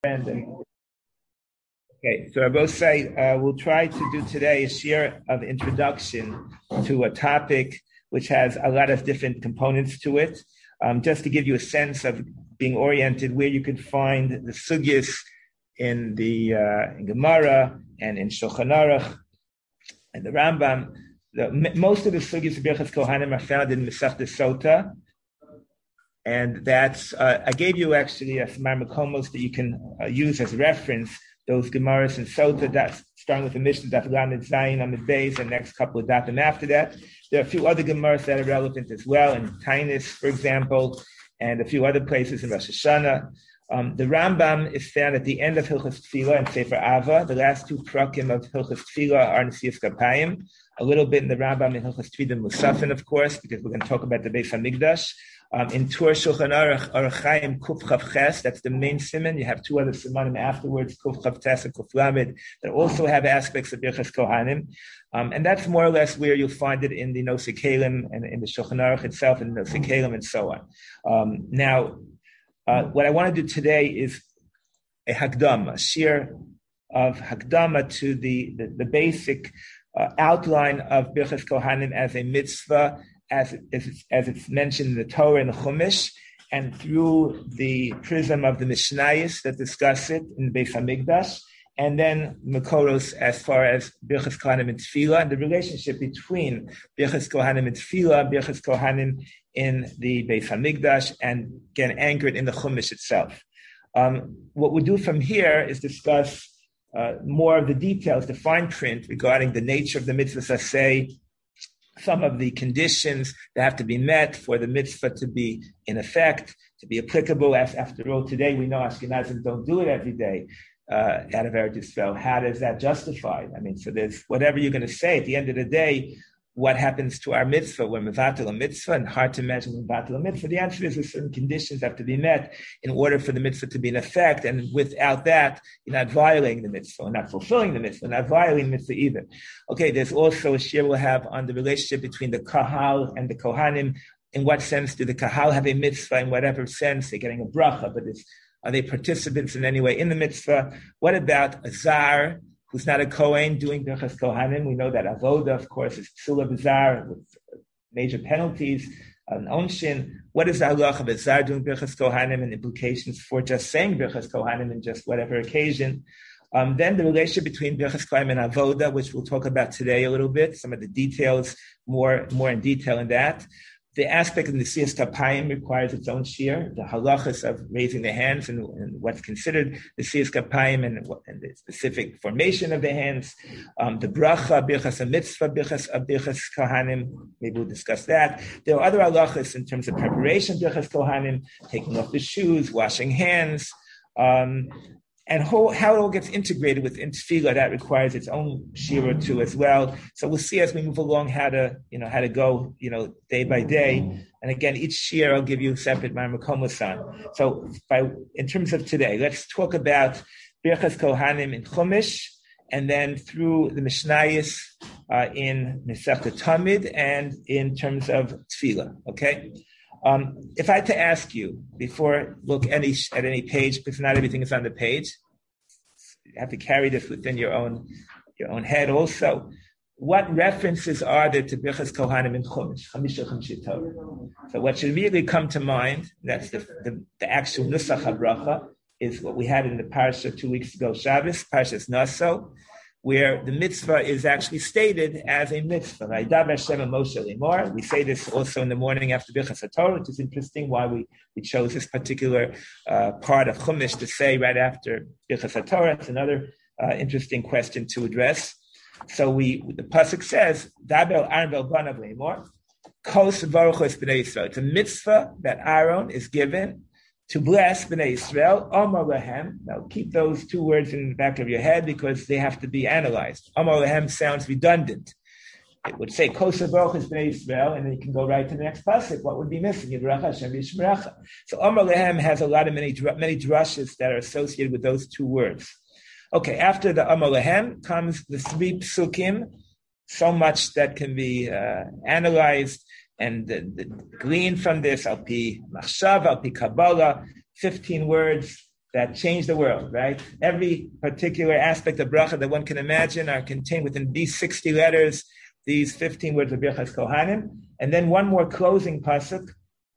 Okay, so I will say we'll try to do today a share of introduction to a topic which has a lot of different components to it, just to give you a sense of being oriented where you can find the sugyas in the in Gemara and in Shulchan Aruch and the Rambam. Most of the sugyas of Birchas Kohanim are found in Masechta Sota. And that's, I gave you actually some Makomos that you can use as reference, those Gemaras and Sota, that's starting with the Mishnah, Daf Lamed Zayin Amid Beis, and next couple of Dafim after that. There are a few other Gemaras that are relevant as well, in Tainis, for example, and a few other places in Rosh Hashanah. The Rambam is found at the end of Hilchos Tefillah and Sefer Ava. The last two prakim of Hilchos Tefillah are Nesiyas Kapayim. A little bit in the Rambam in Hilchos Tefillah Musafin, of course, because we're going to talk about the Beis Hamikdash. In Tur Shulchan Aruch, Aruch Chaim Kuf Chav Ches, that's the main siman. You have two other simanim afterwards, Kuf Chav Tes and Kuf Lamed, that also have aspects of Birchas Kohanim. And that's more or less where you'll find it in the Nosei Kelim and in the Shulchan Aruch itself, and the Nosei Kelim and so on. Now, what I want to do today is a Hakdama, a shir of Hakdama to the basic outline of Birchas Kohanim as a mitzvah, as it's mentioned in the Torah and the Chumash, and through the prism of the Mishnayos that discuss it in the Beis Hamikdash, and then Makoros as far as Birchas Kohanim and Tefillah, and the relationship between Birchas Kohanim and Tefillah, Birchas Kohanim in the Beis Hamikdash, and again anchored in the Chumash itself. What we'll do from here is discuss more of the details, the fine print regarding the nature of the mitzvah saseh, some of the conditions that have to be met for the mitzvah to be in effect, to be applicable. As after all, today we know Ashkenazim don't do it every day out of Eretz Yisrael. How does that justify? I mean, so there's whatever you're going to say. At the end of the day, what happens to our mitzvah? We're mevatel a mitzvah, and hard to imagine mevatel a mitzvah. The answer is that certain conditions have to be met in order for the mitzvah to be in effect, and without that, you're not violating the mitzvah, not fulfilling the mitzvah, not violating the mitzvah either. Okay, there's also a shir we'll have on the relationship between the kahal and the kohanim. In what sense do the kahal have a mitzvah? In whatever sense, they're getting a bracha, but are they participants in any way in the mitzvah? What about a zar who's not a Kohen doing Birchas Kohanim? We know that Avoda, of course, is Psula B'Zar with major penalties, an Onshin. What is the halach of a Zar doing Birchas Kohanim and implications for just saying Birchas Kohanim in just whatever occasion? Then the relationship between Birchas Kohanim and Avoda, which we'll talk about today a little bit, some of the details, more in detail in that. The aspect of the Nesiyas Kapayim requires its own shir, the halachas of raising the hands and what's considered the Nesiyas Kapayim and the specific formation of the hands. The bracha, birchas a mitzvah, birchas kohanim, maybe we'll discuss that. There are other halachas in terms of preparation, birchas kohanim, taking off the shoes, washing hands, and how it all gets integrated within tefillah. That requires its own shir or two as well. So we'll see as we move along how to go, day by day. And again, each shir I'll give you a separate Makomos. So in terms of today, let's talk about Birchas Kohanim in Chumash, and then through the Mishnayos in Masechta Tamid, and in terms of tefillah. Okay. If I had to ask you, before look at any page, because not everything is on the page, you have to carry this within your own head also. What references are there to Birchas Kohanim in Chumash? So what should really come to mind, that's the actual Nusach HaBracha, is what we had in the Parsha 2 weeks ago, Shabbos, Parshas Naso, where the mitzvah is actually stated as a mitzvah. We say this also in the morning after Birchas HaTorah, which is interesting why we chose this particular part of Chumash to say right after Birchas HaTorah. It's another interesting question to address. So the pasuk says, "Dabel Aaron b'Banav le'imor, kos v'aruchos b'nei Yisrael." It's a mitzvah that Aaron is given to bless Bnei Yisrael, Omar Lehem. Now keep those two words in the back of your head because they have to be analyzed. Omar Lehem sounds redundant. It would say, Kosa Baruch is Bnei Yisrael, and then you can go right to the next pasuk. What would be missing? Yidrach Hashem Yishmeracha. So Omar Lehem has a lot of many drushes that are associated with those two words. Okay, after the Omar Lehem comes the three psukim, so much that can be analyzed and gleaned from this, al pi machshava, al pi kabbalah, 15 words that change the world, right? Every particular aspect of bracha that one can imagine are contained within these 60 letters, these 15 words of Birchas Kohanim. And then one more closing pasuk,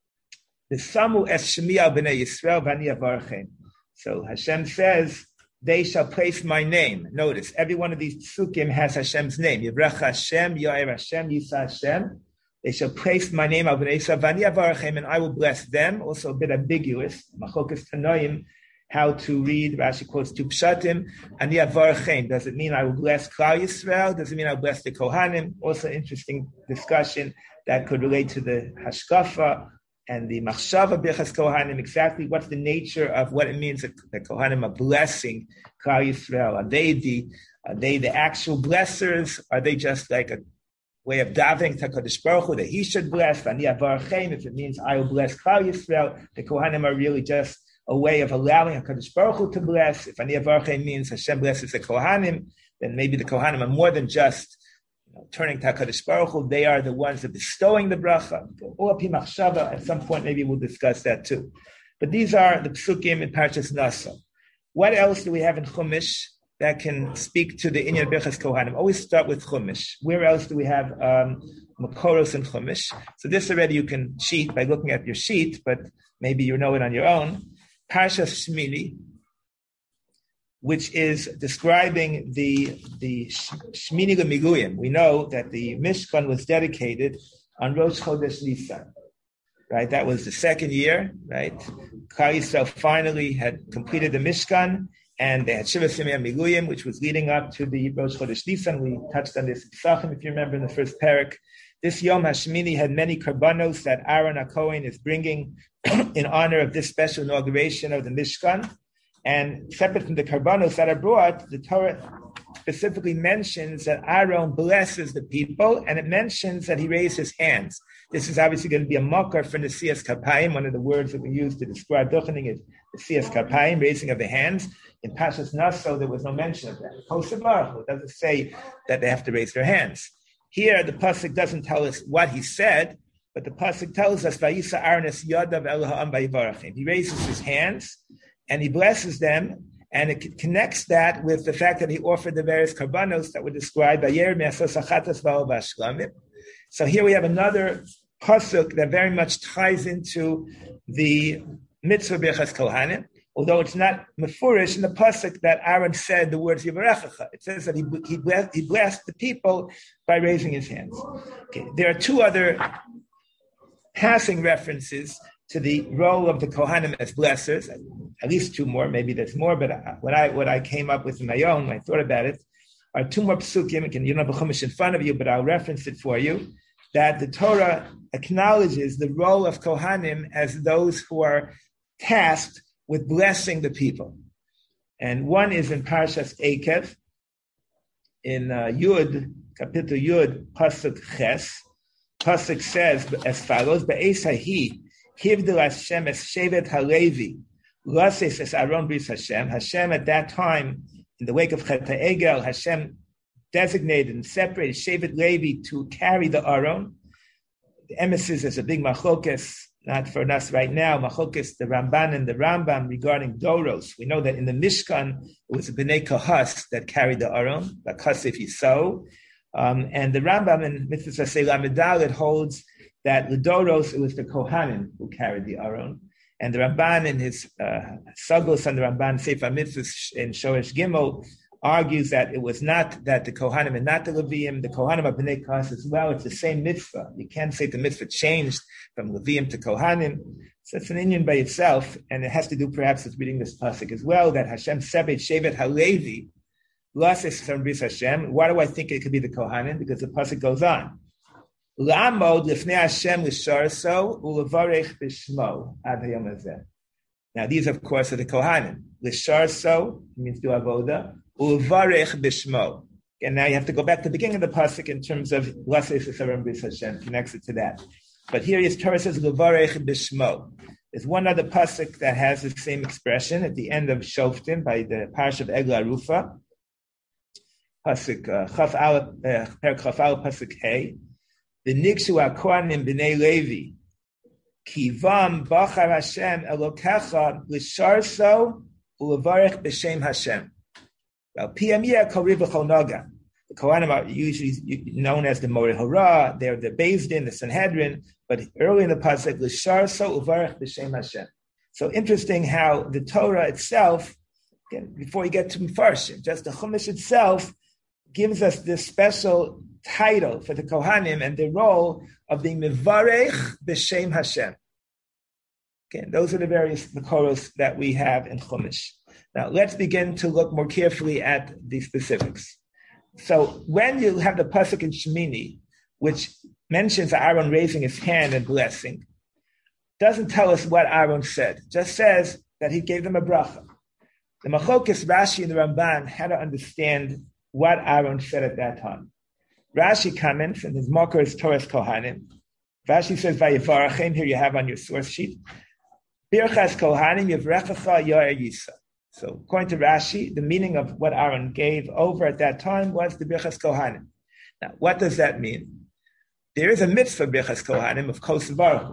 V'samu es shemi al b'nei Yisrael v'ani avarchem. So Hashem says, they shall place my name. Notice, every one of these psukim has Hashem's name. Yivrach Hashem, Yo'er Hashem, Yisa Hashem. They shall place my name al b'nei Yisrael v'ani avarchem, and I will bless them. Also a bit ambiguous. Machokas Tanoim, how to read. Rashi quotes two pshatim. Ani avarchem. Does it mean I will bless Klal Yisrael? Does it mean I'll bless the Kohanim? Also interesting discussion that could relate to the Hashkafa and the Machshava Birchas Kohanim. Exactly what's the nature of what it means that the Kohanim are blessing Klal Yisrael? Are they the actual blessers? Are they just like a way of davening to HaKadosh Baruch Hu that he should bless? Ani avarchem, if it means I will bless Klal Yisrael, the Kohanim are really just a way of allowing HaKadosh Baruch Hu to bless. If Ani avarchem means Hashem blesses the Kohanim, then maybe the Kohanim are more than just turning to HaKadosh Baruch Hu. They are the ones that are bestowing the bracha. At some point, maybe we'll discuss that too. But these are the psukim in Parshas Nasa. What else do we have in Chumash that can speak to the Inyan Birchas Kohanim? Always start with Chumash. Where else do we have Makoros in Chumash? So this already you can cheat by looking at your sheet, but maybe you know it on your own. Parshas Shmini, which is describing the Shmini L'Miluyim. We know that the Mishkan was dedicated on Rosh Chodesh Nisan, right? That was the second year, right? Klal Yisrael finally had completed the Mishkan, and they had Shiva Simei Miluyim, which was leading up to the Rosh Chodesh Nisan. We touched on this in Pesachim, if you remember, in the first parak. This Yom HaShmini had many karbanos that Aaron HaKohen is bringing in honor of this special inauguration of the Mishkan. And separate from the karbanos that are brought, the Torah specifically mentions that Aaron blesses the people, and it mentions that he raised his hands. This is obviously going to be a makar for Nesias Kapayim. One of the words that we use to describe duchening is Nesias Kapayim, raising of the hands. In Parshas Naso, there was no mention of that. It doesn't say that they have to raise their hands. Here, the pasuk doesn't tell us what he said, but the pasuk tells us, "Vayisa Aaron es yadav el ha'am vayivarachim." He raises his hands and he blesses them, and it connects that with the fact that he offered the various karbanos that were described by Yer me'asos achatas v'al v'ashlamim. So here we have another pasuk that very much ties into the mitzvah birchas kohanim, although it's not mefurish in the pasuk that Aaron said the words Yivarechacha. It says that he blessed the people by raising his hands. Okay, there are two other passing references to the role of the Kohanim as blessers, at least two more, maybe there's more, but what I came up with in my own, when I thought about it, are two more psukim, and you don't have a chumash in front of you, but I'll reference it for you, that the Torah acknowledges the role of Kohanim as those who are tasked with blessing the people. And one is in Parshas Eikev, in Yud, Kapitel Yud, Pasuk Ches. Pasuk says as follows, Be'ez hahi, Hivdil Hashem es Shevet HaLevi, Lases es Aaron Bris Hashem. Hashem at that time, in the wake of Chet HaEgel, Hashem designated and separated Shevet Levi to carry the Aaron. The emissaries is a big machokes, not for us right now, machokes, the Ramban and the Rambam regarding Doros. We know that in the Mishkan, it was the Bnei Kahas that carried the Aaron, the Kasif Yisou. And the Rambam in Mitzvah Seilah Medalet holds that the Doros, it was the Kohanim who carried the Aaron. And the Ramban in his Sagos and the Ramban Sefer Mitzvah in Shoresh Gimel argues that it was not that the Kohanim and not the Leviim, the Kohanim are Bnei Kahas as well. It's the same mitzvah. You can't say the mitzvah changed from Leviim to Kohanim. So it's an Indian by itself, and it has to do perhaps with reading this pasuk as well, that Hashem Sebet Shevet HaLevi, Lases from Bris Hashem. Why do I think it could be the Kohanim? Because the pasuk goes on. La'amod lifnei Hashem l'sharso u'levarech b'shmo ad hayom hazeh. Now these, of course, are the Kohanim. L'sharso means do avoda. U'levarech b'shmo. And now you have to go back to the beginning of the pasuk in terms of Lases from Bris Hashem, connects it to that. But here his Torah says Levarech b'shmo. There's one other pasuk that has the same expression at the end of Shoftim by the Parsha of Eglah Rufa. Pasuk Chaf Al Pasuk Hey. The Nikshu HaKohanim B'nei Levi Kivam Bachar Hashem Elokecha L'Sharso ulevarich b'shem Hashem. Well, piyamiyah kol riv v'chol noga. The Kohanim are usually known as the Moreh Hora. They're the Beis Din, the Sanhedrin. But early in the pasuk, l'shar so uvarich b'shem Hashem. So interesting how the Torah itself, again, before you get to Mefarshim, just the Chumash itself gives us this special title for the Kohanim and the role of being Mevarech b'Shem Hashem. Again, those are the various Makoros that we have in Chumash. Now, let's begin to look more carefully at the specifics. So, when you have the pasuk in Shemini, which mentions Aaron raising his hand and blessing, doesn't tell us what Aaron said. Just says that he gave them a bracha. The Machokes, Rashi, and the Ramban had to understand what Aaron said at that time. Rashi comments, and his marker is Torah's Kohanim. Rashi says, Vayivarachem, here you have on your source sheet, Birchas Kohanim Yivrechacha Yoer Yisa. So according to Rashi, the meaning of what Aaron gave over at that time was the Birchas Kohanim. Now, what does that mean? There is a mitzvah Birchas Kohanim of Kos Baruch.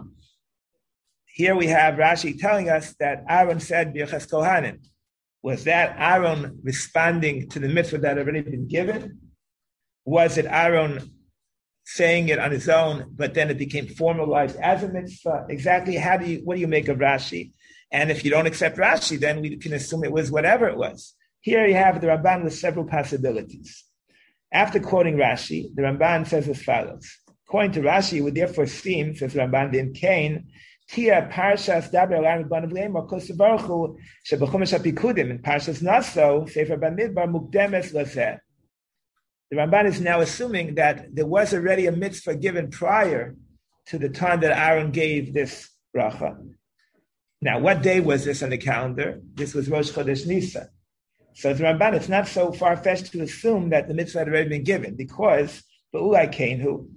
Here we have Rashi telling us that Aaron said Birchas Kohanim. Was that Aaron responding to the mitzvah that had already been given? Was it Aaron saying it on his own, but then it became formalized as a mitzvah? Exactly what do you make of Rashi? And if you don't accept Rashi, then we can assume it was whatever it was. Here you have the Ramban with several possibilities. After quoting Rashi, the Ramban says as follows. According to Rashi, it would therefore seem, says Ramban ben Cain, Tia Parshas Daber Aaron Banav Leimor Kosev Baruch Hu Shebechumash HaPikudim in Parshas Naso Sefer Bamidbar Mukdemes Lazeh. The Ramban is now assuming that there was already a mitzvah given prior to the time that Aaron gave this bracha. Now, what day was this on the calendar? This was Rosh Chodesh Nisan. So the Ramban, it's not so far-fetched to assume that the mitzvah had already been given, because right after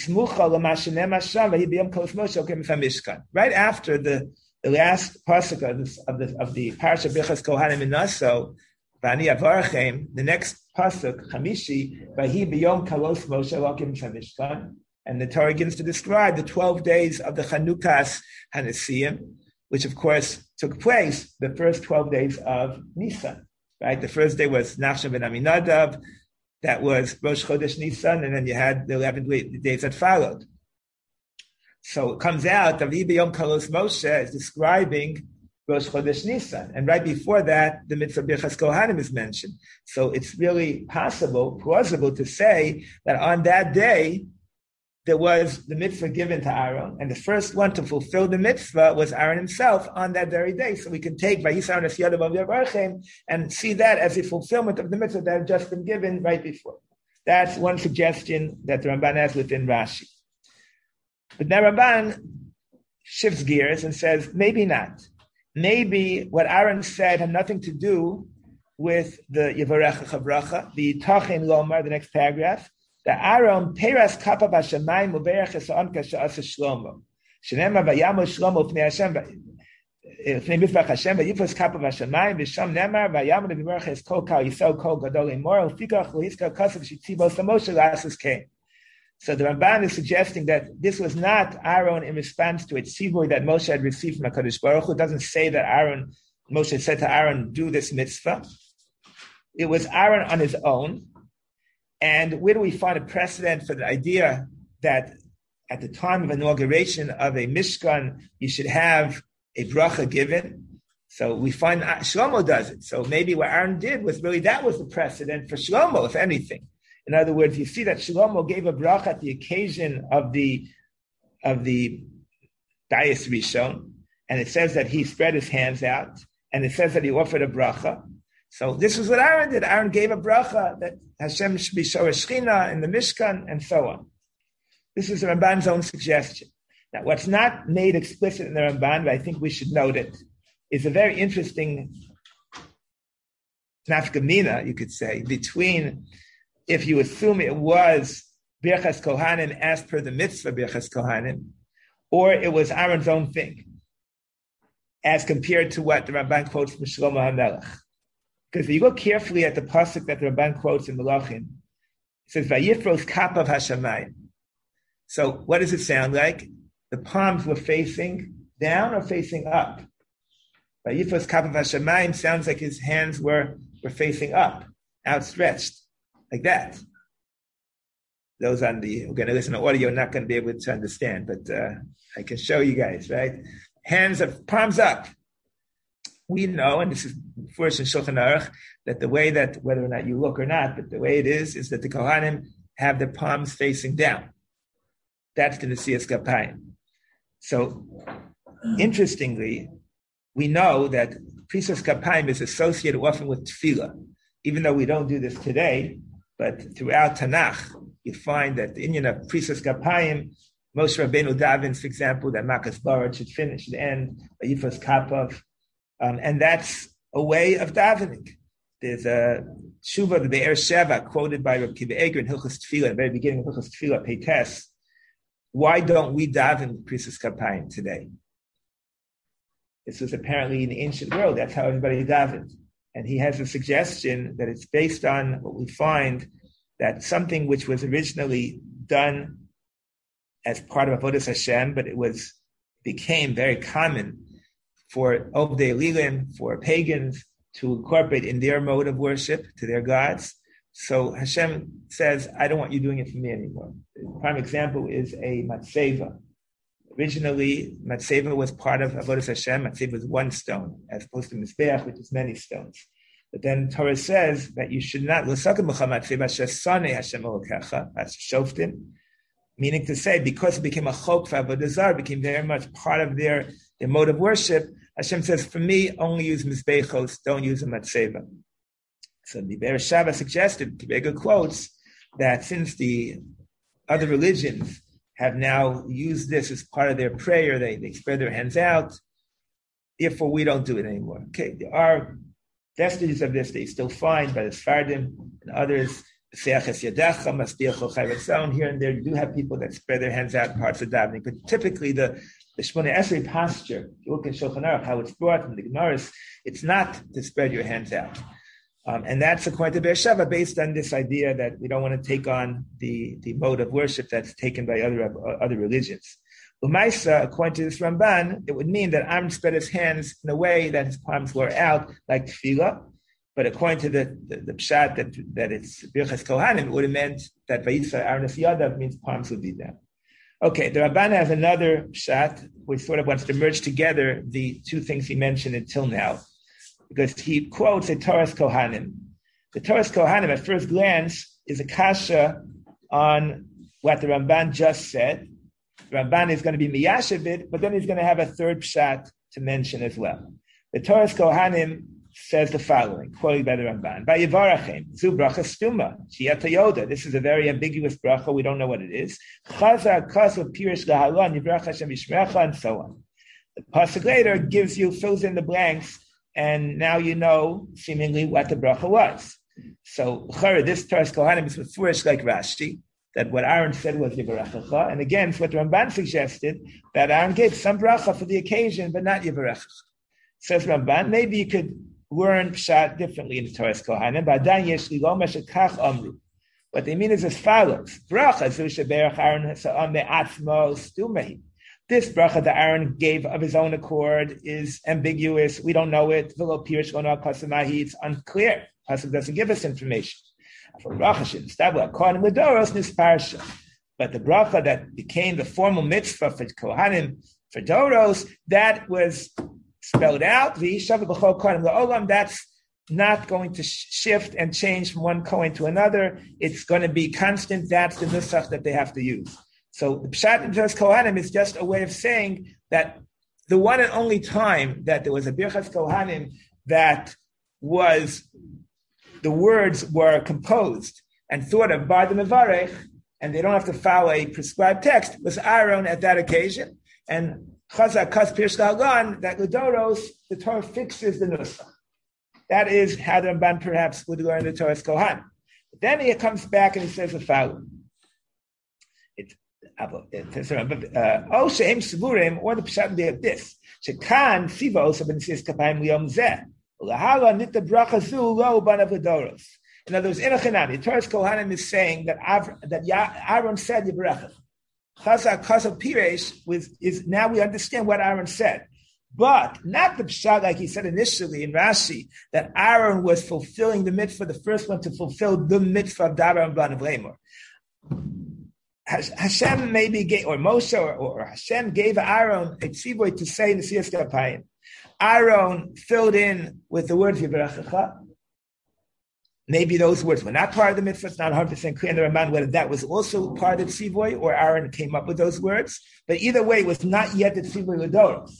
the last pasuk of the Parsha Birchas Kohanim in Naso, the next pasuk Chamishi, Vahi b'yom kalos Moshe Elokim Mishkan, and the Torah begins to describe the 12 days of the Chanukas Hanesiim, which of course took place the first 12 days of Nisan. Right, the first day was Nachshon ben Aminadav. That was Rosh Chodesh Nisan, and then you had the 11 days that followed. So it comes out that Vahi b'yom kalos Moshe is describing Rosh Chodesh Nisan, and right before that, the mitzvah Birchas Kohanim is mentioned. So it's really plausible to say that on that day, there was the mitzvah given to Aaron, and the first one to fulfill the mitzvah was Aaron himself on that very day. So we can take Vayisar Nes Yadav Yavarchem and see that as a fulfillment of the mitzvah that had just been given right before. That's one suggestion that the Ramban has within Rashi. But now Ramban shifts gears and says, maybe not. Maybe what Aaron said had nothing to do with the Yivarecha Chavracha, the Tachin Lomar, the next paragraph. The Aaron Peras Kappa Bashamayim Uberach Esaon Kasha Asa Shlomo. Shenema Vayamo Shlomo Pnei Hashem Pnei Mizbach Hashem Vayifos Kappa Bashamayim V'Sham Nemar Vayamo Nevimerach Es Kol Kal Yisrael Kol Gadol Emor Ufikach Lohiska Kasav Shitzibos Samoshe Lasses came. So the Ramban is suggesting that this was not Aaron in response to a tzivui that Moshe had received from HaKadosh Baruch Hu. It doesn't say that Moshe said to Aaron, do this mitzvah. It was Aaron on his own. And where do we find a precedent for the idea that at the time of inauguration of a Mishkan, you should have a bracha given? So we find Shlomo does it. So maybe what Aaron did was really, that was the precedent for Shlomo, if anything. In other words, you see that Shlomo gave a bracha at the occasion of the Dayis Rishon, and it says that he spread his hands out, and it says that he offered a bracha. So this is what Aaron did. Aaron gave a bracha that Hashem should be Shoresh Shechina in the Mishkan, and so on. This is the Ramban's own suggestion. Now, what's not made explicit in the Ramban, but I think we should note it, is a very interesting nafkamina, you could say, between, if you assume it was Birchas Kohanim as per the mitzvah Birchas Kohanim, or it was Aaron's own thing, as compared to what the Ramban quotes from Shlomo HaMelech. Because if you look carefully at the pasuk that the Ramban quotes in Melachim, it says, Vayifros kapav hashamayim. So what does it sound like? The palms were facing down or facing up? Vayifos kapav hashamayim sounds like his hands were facing up, outstretched, like that. Those on the, we're going to listen to audio, are not going to be able to understand, but I can show you guys, right? Hands of palms up. We know, and this is first in Shulchan Aruch, that the way that, whether or not you look or not, but the way it is that the Kohanim have their palms facing down. That's the Nesias Kapayim. So, interestingly, we know that Nesias Kapayim is associated often with Tefillah, even though we don't do this today, but throughout Tanakh, you find that the Inyan of Nesias Kapayim, Moshe Rabbeinu davens, for example, that Makas Barad should finish, should end, Vayifos Kapav, and that's a way of davening. There's a Shuvah, the Be'er Sheva, quoted by Rabbi Kiva Eger in Hilchos Tefillah, at the very beginning of Hilchos Tefillah, Peites. Why don't we daven Nesias Kapayim today? This was apparently in the ancient world. That's how everybody davened. And he has a suggestion that it's based on what we find, that something which was originally done as part of Avodas Hashem, but it became very common for Ovdei Lilim, for pagans, to incorporate in their mode of worship to their gods. So Hashem says, I don't want you doing it for me anymore. The prime example is a matzeva. Originally, matzeva was part of Avodas Hashem. Matzeva was one stone, as opposed to Mizbeach, which is many stones. But then Torah says that you should not, meaning to say, because it became a chok for Avodah Zarah, became very much part of their mode of worship, Hashem says, for me, only use Mizbechos, don't use a matzeva. So the Be'er Sheva suggested, Kibega quotes, that since the other religions have now used this as part of their prayer, they spread their hands out, therefore we don't do it anymore. Okay, there are vestiges of this that you still find by the Sfardim and others. Here and there, you do have people that spread their hands out in parts of davening, but typically the Shmoneh Esrei posture, if you look at Shulchan Aruch, how it's brought from the Gemaras, it's not to spread your hands out. And that's according to Be'er Sheva, based on this idea that we don't want to take on the mode of worship that's taken by other religions. Umaisa, according to this Ramban, it would mean that Aaron spread his hands in a way that his palms were out, like tefillah. But according to the pshat that it's Birchas Kohanim, it would have meant that Vayitza Aaron Yadav means palms would be down. Okay, the Ramban has another pshat which sort of wants to merge together the two things he mentioned until now, because he quotes a Toras Kohanim. The Toras Kohanim, at first glance, is a kasha on what the Ramban just said. The Ramban is going to be miyashiv it, but then he's going to have a third pshat to mention as well. The Toras Kohanim says the following, quoted by the Ramban: "By Yivarachem, zu bracha stuma, shiyata yoda." This is a very ambiguous bracha. We don't know what it is. Chaza kasav pirish lahalon yivrach Hashem yishmerecha, and so on. The pasuk later fills in the blanks, and now you know seemingly what the bracha was. So this Toras Kohanim is mefurish like Rashi, that what Aaron said was Yivarechecha, and again, it's what the Ramban suggested, that Aaron gave some bracha for the occasion, but not Yivarechecha. Says Ramban, maybe you could learn pshat differently in the Toras Kohanim. Ba'adan yesh li lo meshekach amru. What they mean is as follows: Bracha zu sheberach Aaron ha'sa'am me'atzmo stumei. This bracha that Aaron gave of his own accord is ambiguous. We don't know it. V'lo pirish lo no'al kasamahi. It's unclear. Pasuk doesn't give us information. But the bracha that became the formal mitzvah for Kohanim, for Doros, that was spelled out. That's not going to shift and change from one Kohen to another. It's going to be constant. That's the nusach that they have to use. So the Pshat in Toras Kohanim is just a way of saying that the one and only time that there was a Birchas Kohanim that was, the words were composed and thought of by the Mevarech, and they don't have to follow a prescribed text, was Aaron at that occasion. And Chazak Kas Pirsh Lagan, that Gedoros, the Torah fixes the Nusach. That is how the Ramban perhaps would learn the Toras Kohanim. But then he comes back and he says the following. Or the Pshat would be of this. Shekan Sivos ben Nesias Kapayim Liyom Zeh. Lahala Nita Bracha Zu Lo Banav Gedoros. In other words, in a Chanami, the Toras Kohanim is saying that Aaron said Yivarechach. Chazak Chazak Piresh is now we understand what Aaron said. but not the pshat like he said initially in Rashi, that Aaron was fulfilling the mitzvah, the first one to fulfill the mitzvah of Dabar and Banav Lemor. Hashem maybe gave, or Moshe or Hashem gave Aaron a tzivoy to say in the Siyas Kapayim. Aaron filled in with the words Yivrachecha. Maybe those words were not part of the mitzvah. It's not 100% clear in the Ramban whether that was also part of the tzivoy or Aaron came up with those words. But either way, it was not yet the tzivoy l'doros.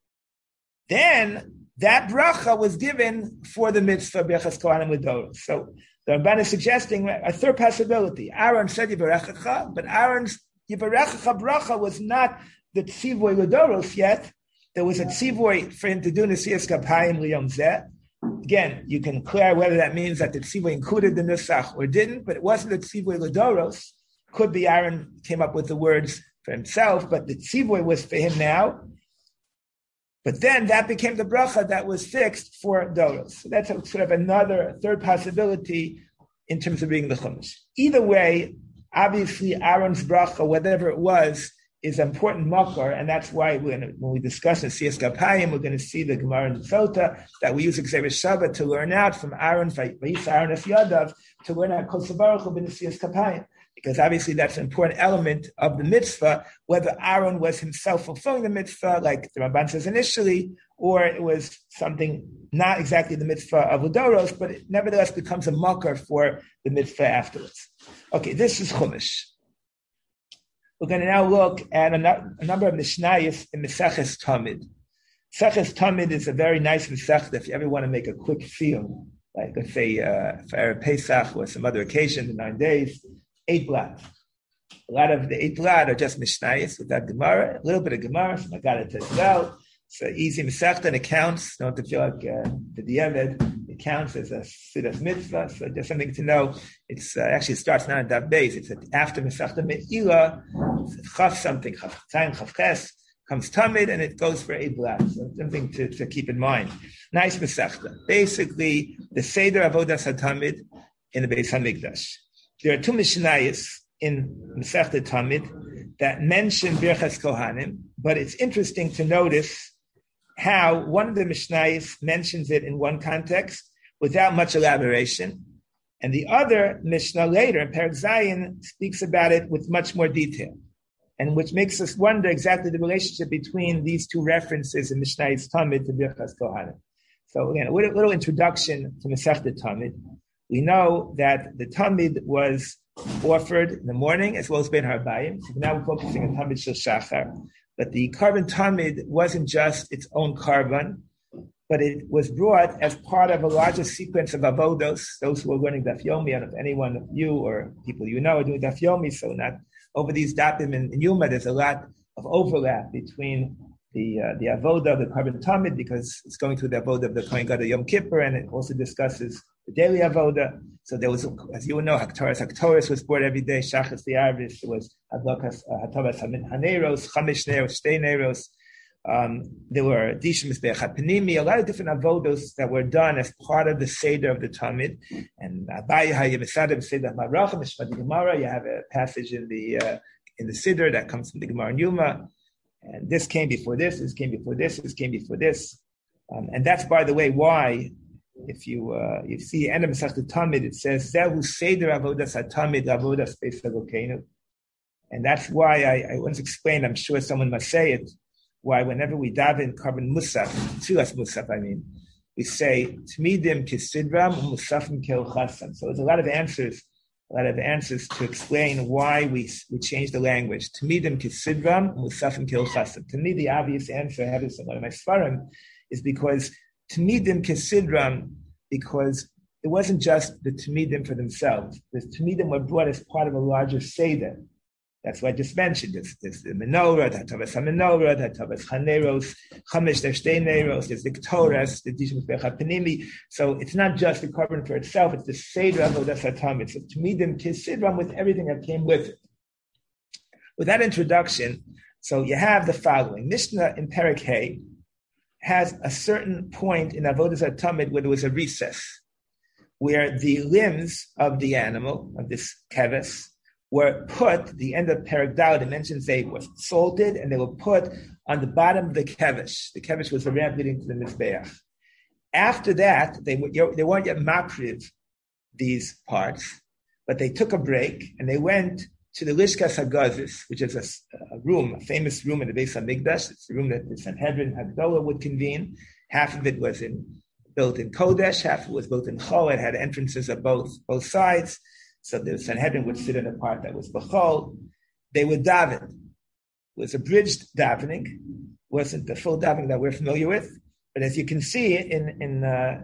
Then that bracha was given for the mitzvah Birchas Kohanim l'doros. So the Ramban is suggesting a third possibility. Aaron said Yivarechecha, but Aaron's Yivarechecha bracha was not the tzivoy l'doros yet. There was a tzivoy for him to do Nesiyas Kapayim Liyom Zeh. Again, you can clear whether that means that the tzivoy included the nusach or didn't, but it wasn't the tzivoy l'doros. Could be Aaron came up with the words for himself, but the tzivoy was for him now. But then that became the bracha that was fixed for doros. So that's sort of another third possibility in terms of reading the Chumash. Either way, obviously Aaron's bracha, whatever it was, is an important makar, and that's why when we discuss in Siyas Kapayim, we're going to see the Gemara in Sota that we use Xeris Shabbat to learn out from Aaron, Vayis Aaron Es Yadav, to learn out Kol Savarach Hu Siyas Kapayim, because obviously that's an important element of the mitzvah, whether Aaron was himself fulfilling the mitzvah, like the Ramban says initially, or it was something not exactly the mitzvah of Udoros, but it nevertheless becomes a makar for the mitzvah afterwards. Okay, this is Chumash. We're going to now look at a number of Mishnayos in Meseches Tamid. Meseches Tamid is a very nice Mesech if you ever want to make a quick feel, like let's say for Erev Pesach or some other occasion, the 9 days, 8 blot. A lot of the 8 blot are just Mishnayos without Gemara, a little bit of Gemara, so I got it as well. It's an easy Mesech and it counts. Don't have to feel like the Diavad. It counts as a Siddhas Mitzvah, so just something to know. It's actually it starts not in Daf Beis. It's after Mesechta Me'ila, Chav something, Chav Tzayin, Chav Ches, comes Tamid, and it goes for 8 blot. So something to keep in mind. Nice Mesechta. Basically, the Seder Avodas HaTamid in the Beis HaMikdash. There are 2 Mishnayos in Mesechta Tamid that mention Birchas Kohanim, but it's interesting to notice how one of the Mishnayos mentions it in one context without much elaboration, and the other Mishnah later in Perek Zayin speaks about it with much more detail, and which makes us wonder exactly the relationship between these 2 references in Mishnayos Tamid to Birchas Kohanim. So again, a little introduction to Masechta Tamid. We know that the Tamid was offered in the morning as well as Ben Harbayim. So now we're focusing on Tamid Shel Shachar. But the carbon tamid wasn't just its own carbon, but it was brought as part of a larger sequence of avodos. Those who are learning Daf Yomi, and if anyone of you or people you know are doing Daf Yomi, so not over these dapim in Yuma, there's a lot of overlap between the avoda of the carbon tamid, because it's going through the avoda of the Kohen Gadol Yom Kippur, and it also discusses the daily avoda. So there was, as you know, Haktoras was brought every day. Shachas the Arvis, there was Hadlakas Hatavas Haneros, Chamish Neros, Shtei Neros. There were Dishim Mizbeach HaPnimi, a lot of different avodos that were done as part of the Seder of the Tamid. And Abaye HaYemesadeh Seder HaMaracha, Mishpat Gemara, you have a passage in the Seder that comes from the Gemara in Yuma. And this came before this, this came before this, this came before this. And that's, by the way, why if you see end of Masechta Tamid, it says Zehu Seder Avodas HaTamid Avodas Beis Elokeinu, and that's why I once explained. I'm sure someone must say it. Why whenever we daven carbon musaf, tzulas musaf, we say Tmidim Kisidram Musafim Kel Chasam. So there's a lot of answers to explain why we change the language. Tmidim Kisidram Musafim Kel Chasam. To me, the obvious answer I have is in one of my svarim is because Tmidim Kesidram, because it wasn't just the Tmidim for themselves. The Tmidim were brought as part of a larger Seder. That's what I just mentioned. There's the menorah, the Hatavas HaMenorah, the Hatavas HaNeros, Chamish Shtei Neros, there's the Ktoras, the Dishim Mizbeach HaPnimi. So it's not just the carbon for itself, it's the Seder of Avodas HaTamid. So Tmidim Kesidram with everything that came with it. With that introduction, so you have the following. Mishnah in Perek Hey has a certain point in Avodas HaTamid where there was a recess, where the limbs of the animal, of this keves, were put, the end of Perek Dalet, it mentions they were salted and they were put on the bottom of the kevish. The kevish was the ramp leading to the Mizbeach. After that, they weren't yet makriv these parts, but they took a break and they went to the Lishkas HaGazis, which is a room, a famous room in the Beis HaMikdash. It's a room that the Sanhedrin Hagdolah would convene. Half of it was built in Kodesh, half of it was built in Chol. It had entrances of both sides. So the Sanhedrin would sit in a part that was B'chol. They would daven. It was abridged davening. It wasn't the full davening that we're familiar with. But as you can see in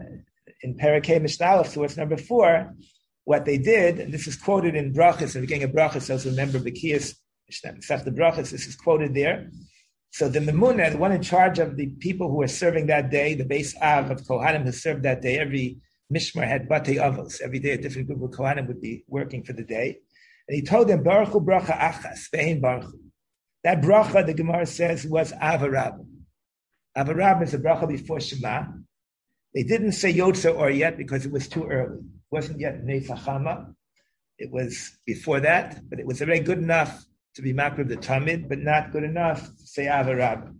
Perek Mishnah Aleph, source number 4, what they did, and this is quoted in Brachas, the beginning of Brachas, also remember Bekiyas, Sefta Brachas, this is quoted there. So the Memuna, the one in charge of the people who were serving that day, the base Av of Kohanim who served that day, every Mishmar had Batei Avos. Every day a different group of Kohanim would be working for the day. And he told them, Baruch Hu Bracha Achas, Ve'ein Baruch Hu. That bracha, the Gemara says, was Avarab. Avarab is a bracha before Shema. They didn't say Yotze Or yet because it was too early. It wasn't yet Neis HaChama. It was before that, but it was already good enough to be Makrav the Tamid, but not good enough to say Avarab.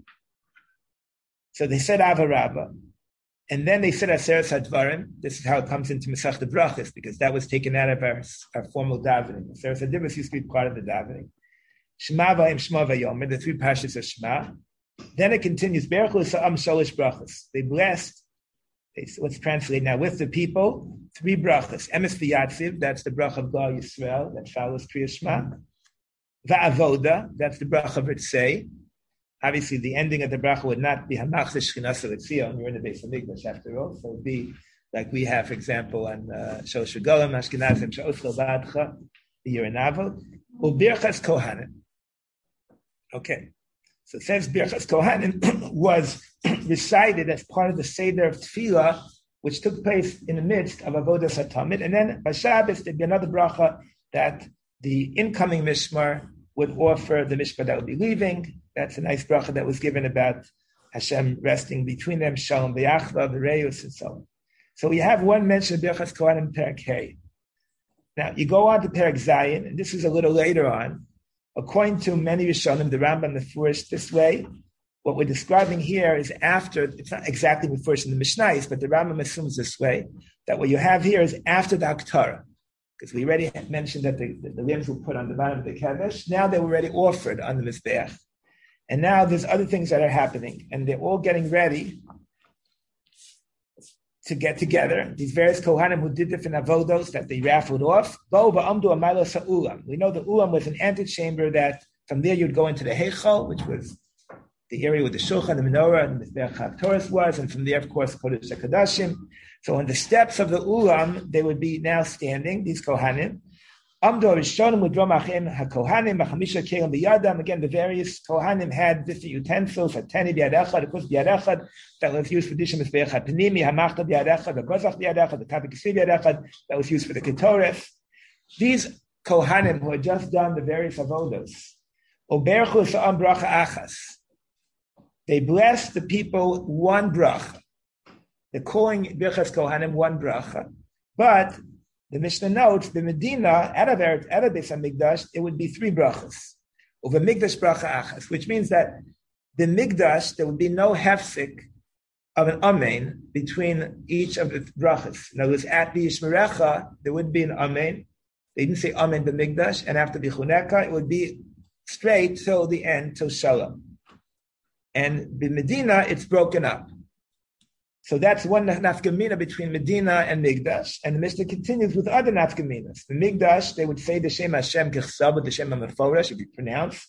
So they said Avarab. And then they said Aseret HaDvarim. This is how it comes into Masech the Brachas, because that was taken out of our formal davening. Aseret HaDvarim used to be part of the davening. Shema Vayim Shema Vayomer, the 3 parshas of Shema. Then it continues, Berach L'Sa'am Sholish Brachas. They blessed, let's translate now, with the people, 3 brachas. Emes V'Yatziv, that's the bracha of Gal Yisrael, that follows Kriya Shema. Va'avoda, that's the bracha of Ritzei. Obviously, the ending of the bracha would not be Hamachzeh Shechinasa Ritzion. You're in the Beis HaMikdash after all, so it would be like we have, for example, on Shalosh Regalim, Ashkenazim, Sha'otzlo Ba'adcha, the year in Avot, U'Birchas Kohanim. Okay. So it says Birchas Kohanim was recited as part of the Seder of Tefillah, which took place in the midst of Avodas HaTamid. And then by Shabbos, there'd be another bracha that the incoming Mishmar would offer the Mishmar that would be leaving. That's a nice bracha that was given about Hashem resting between them, Shalom V'Yachva, V'Reus, and so on. So we have one mention of Birchas Kohanim in Perek Hey. Now, you go on to Perek Zayin, and this is a little later on. According to many Rishonim, the Rambam mefurish this way. What we're describing here is after, it's not exactly mefurish in the Mishnayos, but the Rambam assumes this way, that what you have here is after the Aktara. Because we already mentioned that the limbs were put on the bottom of the Kevesh. Now they were already offered on the Mizbeach. And now there's other things that are happening, and they're all getting ready to get together. These various Kohanim who did different avodos that they raffled off. We know the Ulam was an antechamber that from there you'd go into the Heichal, which was the area where the Shulchan, the Menorah, and the Mizbeach HaTorah was, and from there, of course, Kodesh HaKodashim. So on the steps of the Ulam, they would be now standing, these Kohanim. Again, the various Kohanim had different utensils, a teni b'yad of course b'yad echad, that was used for Dishim Mizbeach HaPnimi, Hamachta b'yad echad, the Gozach b'yad echad, the Kapik b'yad echad, that was used for the Ketores. These Kohanim who had just done the various avodos, Oberchu Sa'am Bracha Achas, they blessed the people one bracha. They're calling Birchas Kohanim one bracha, but the Mishnah notes the Medina out of Beis HaMikdash, it would be 3 brachas. Over Mikdash bracha achas, which means that the Mikdash, there would be no hefsek of an amen between each of the brachas. In other words, at the Yishmerecha, there would be an amen. They didn't say amen the Mikdash, and after the Chuneka, it would be straight till the end, till Shalom. And the Medina, it's broken up. So that's one nafkamina between Medina and Migdash. And the Mishnah continues with other nafkaminas. The Migdash, they would say the Shem Hashem Kichsav, but the Shem HaMeforash, if you pronounce.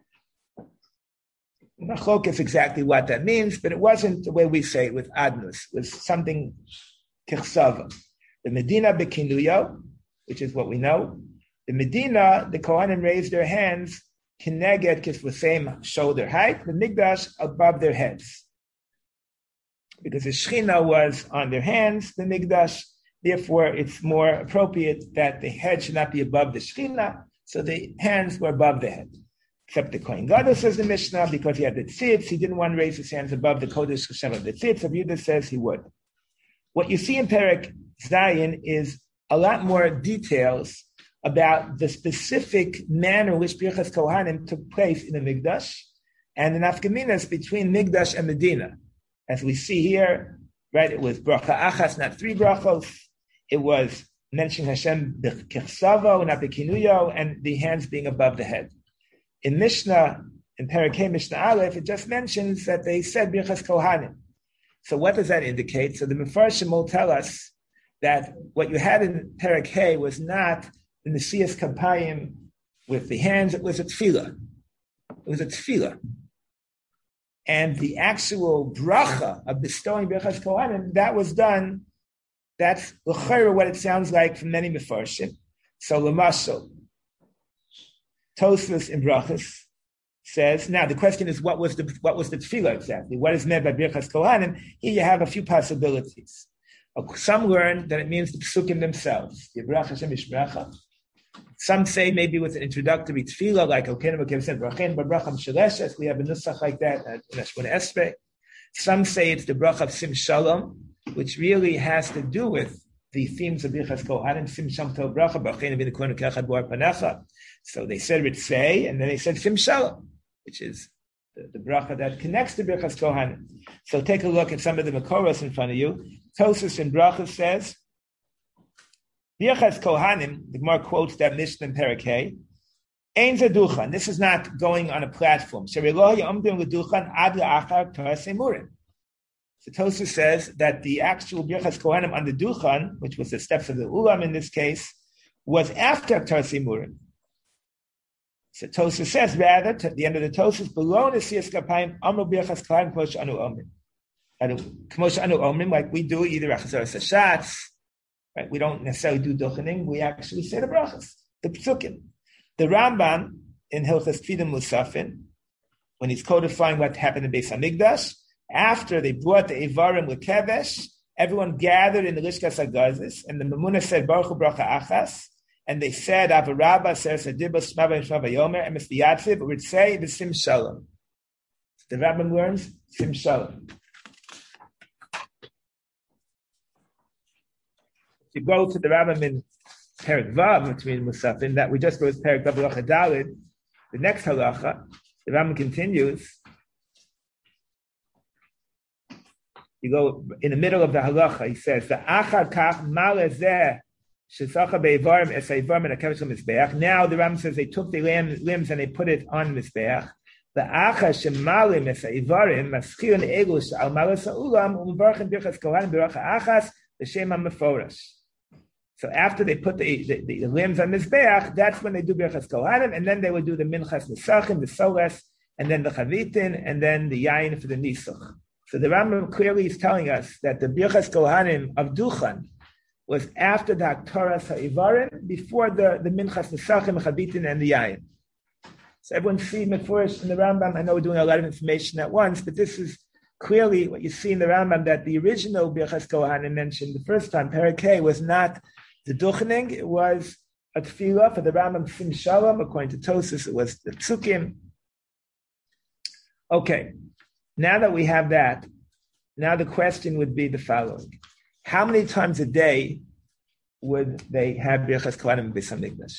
Nachok is exactly what that means, but it wasn't the way we say it with Adnus. It was something Kichsav. The Medina Bekinuyo, which is what we know. The Medina, the Kohanim raised their hands, Kineged, because the same shoulder height. The Migdash above their heads. Because the Shechina was on their hands, the Migdash, therefore it's more appropriate that the head should not be above the Shechina, so the hands were above the head. Except the Kohen Gadol says the Mishnah, because he had the tzitz, he didn't want to raise his hands above the Kodesh Hashem of the tzitz. So Yehuda says he would. What you see in Perek Zayin is a lot more details about the specific manner in which Birchas Kohanim took place in the Mikdash and the nafkaminas between Mikdash and Medina. As we see here, right, it was bracha achas, not 3 brachos. It was mentioning Hashem b'kirsavo, not b'kinuyo, and the hands being above the head. In Mishnah, in Parakeh Mishnah Aleph, it just mentions that they said Birchas Kohanim. So what does that indicate? So the Mefarshim will tell us that what you had in Parakeh was not the Nesiyas Kapayim with the hands, it was a tefillah. It was a tefillah. And the actual bracha of bestowing Birchas Kohanim, that was done, that's l'chayra what it sounds like from many Mefarshim. So Lamashal, Tosfos in Brachas says, now the question is, what was the tefillah exactly? What is meant by Birchas Kohanim? Here you have a few possibilities. Some learn that it means the psukim themselves. Yibrach Hashem Yishbracha. Some say maybe with an introductory tefillah, like Okenu B'Kevsen Brachin B'Bracham Shaleshes. We have a nusach like that in Ashmona Esrei. Some say it's the bracha of Sim Shalom, which really has to do with the themes of Birchas Kohanim. Sim Shalom Tov Bracha Brachin V'Nikonu Kechad B'Or Panecha. So they said Ritzei, and then they said Sim Shalom, which is the bracha that connects to Birchas Kohanim. So take a look at some of the Makoros in front of you. Tosfos in Brachas says, Birchas Kohanim, the Gemara quotes that Mishnah in Parakeh, Ein Zaduchan. This is not going on a platform. So Tosfos says that the actual Birchas Kohanim on the Duchan, which was the steps of the Ulam in this case, was after Tarsi Murim. So Tosfos says, rather, to the end of the Tosfos, below the Nesiyas Kapayim, Amru Birchas Kohanim Kmosh Anu Omrim. Kmosh Anu Omrim, like we do either Achazaras Hashatz, right? We don't necessarily do duchening. We actually say the brachas, the psukim. The Rambam in Hilchas Tfidim Musafin, when he's codifying what happened in Beis Hamikdash, after they brought the Evarim Lekevesh, everyone gathered in the Lishkas HaGazis, and the Mamuna said Baruch Hu Bracha Achas, and they said Avarabba Seres Adibba Shmava Shmava Yomer Emes V'Yatziv Ritzei V'Sim Shalom. The Rambam learns Sim Shalom. You go to the Rambam in Perek Vav between Musafin, that we just wrote Perek Vav Halacha Dalid, the next halacha, the Rambam continues. You go in the middle of the halacha, he says, the Achar Kach Malezeh Shesacha Be'evarim Es Ha'evarim and HaKevesh HaMizbeach. Now the Rambam says they took the limbs and they put it on Mizbeach. The Achar Shemalim Es Ha'evarim Maschil Elu Sh'al Malas Ha'ulam U'Mevarchin Birchas Kohanim B'Racha Achas L'Shem HaMeforash. So after they put the limbs on Mizbeach, that's when they do Birchas Kohanim, and then they would do the Minchas Nesachim, the Soles, and then the Chavitin, and then the Yain for the Nisuch. So the Rambam clearly is telling us that the Birchas Kohanim of Duchan was after the Haktaras HaIvarim, before the Minchas Nesachim, Chavitin, and the Yain. So everyone see Mefurish in the Rambam. I know we're doing a lot of information at once, but this is clearly what you see in the Rambam, that the original Birchas Kohanim mentioned the first time, Parakeh, was not the duchening, it was a tefillah. For the Rambam Sim Shalom, according to Tosfos, it was the psukim. Okay, now that we have that, now the question would be the following. How many times a day would they have Birchas Kohanim in Beis Hamikdash?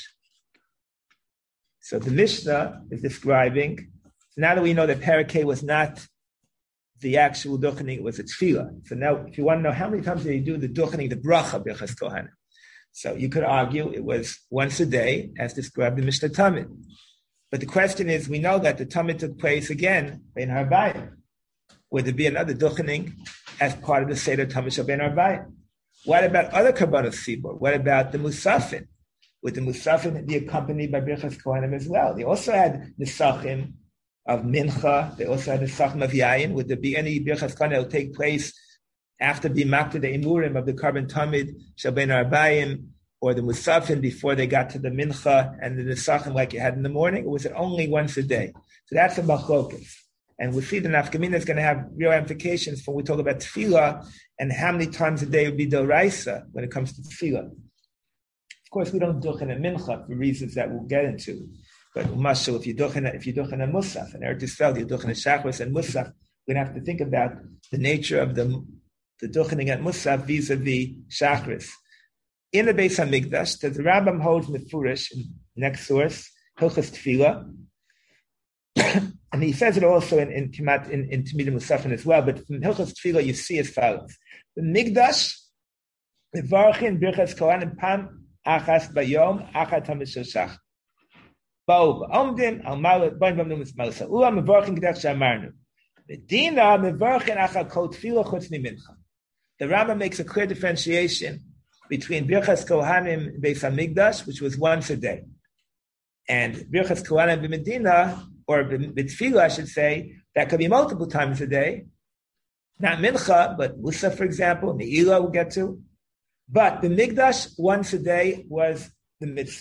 So the Mishnah is describing, now that we know that Parakeh was not the actual duchening, it was a tefillah. So now if you want to know how many times did they do the duchening, the bracha Birchas Kohanim, so you could argue it was once a day, as described in Mishnah Tamid. But the question is, we know that the Tamid took place again in Harbayim. Would there be another duchening as part of the Seder Tamid Shel Ben Harbayim? What about other Karbanos Sibur? What about the Musafin? Would the Musafin be accompanied by Birchas Kohanim as well? They also had Nesachim of Mincha. They also had Nesachim of Yayin. Would there be any Birchas Kohanim that will take place after being makta the Emurim of the Karban Tamid Shel Ben Harbayim, or the Musafin before they got to the Mincha and the Nesachim like you had in the morning, or was it only once a day? So that's a machlokas. And we see the nafkamina is going to have real implications when we talk about tefillah and how many times a day would be doraisa when it comes to tefillah. Of course, we don't duchen a mincha for reasons that we'll get into. But mashal, if you duchen a musaf, and Eretz Yisrael, you duchen a shachris and musaf, we're going to have to think about the nature of the duchening at musaf vis-a-vis shachris. in the Beis Hamikdash, that the Rambam holds Mefurish in next source, Hilchos Tefillah, and he says it also in Tamidim Musafin as well. But from Hilchos Tefillah, you see as follows: the Mikdash, the Varchin Birchas Kohanim Pam Achas Bayom Achat Hamishashach. Ba'u Omdim Al Malat Bain Bamnum Malsa. Ula Mevarchin Gedach Shamarnu. Medina Mevarchin Achal Kol Tefillah Chutz Mincha. The Rambam makes a clear differentiation between Birchas Kohanim Beis Hamikdash, which was once a day, and Birchas Kohanim b'Medina, or b'Tefillah, I should say, that could be multiple times a day. Not Mincha, but Musa, for example, Ne'ilah we'll get to. But the Mikdash once a day was the mitzvah.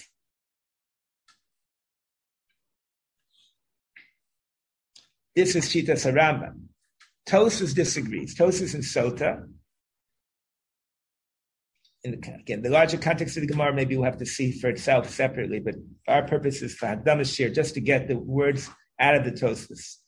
This is Shitas HaRambam. Tosfos disagrees. Tosfos and Sota. Again, the larger context of the Gemara, maybe we'll have to see for itself separately, but our purpose is for Hakdamas Shir, just to get the words out of the Tosfos.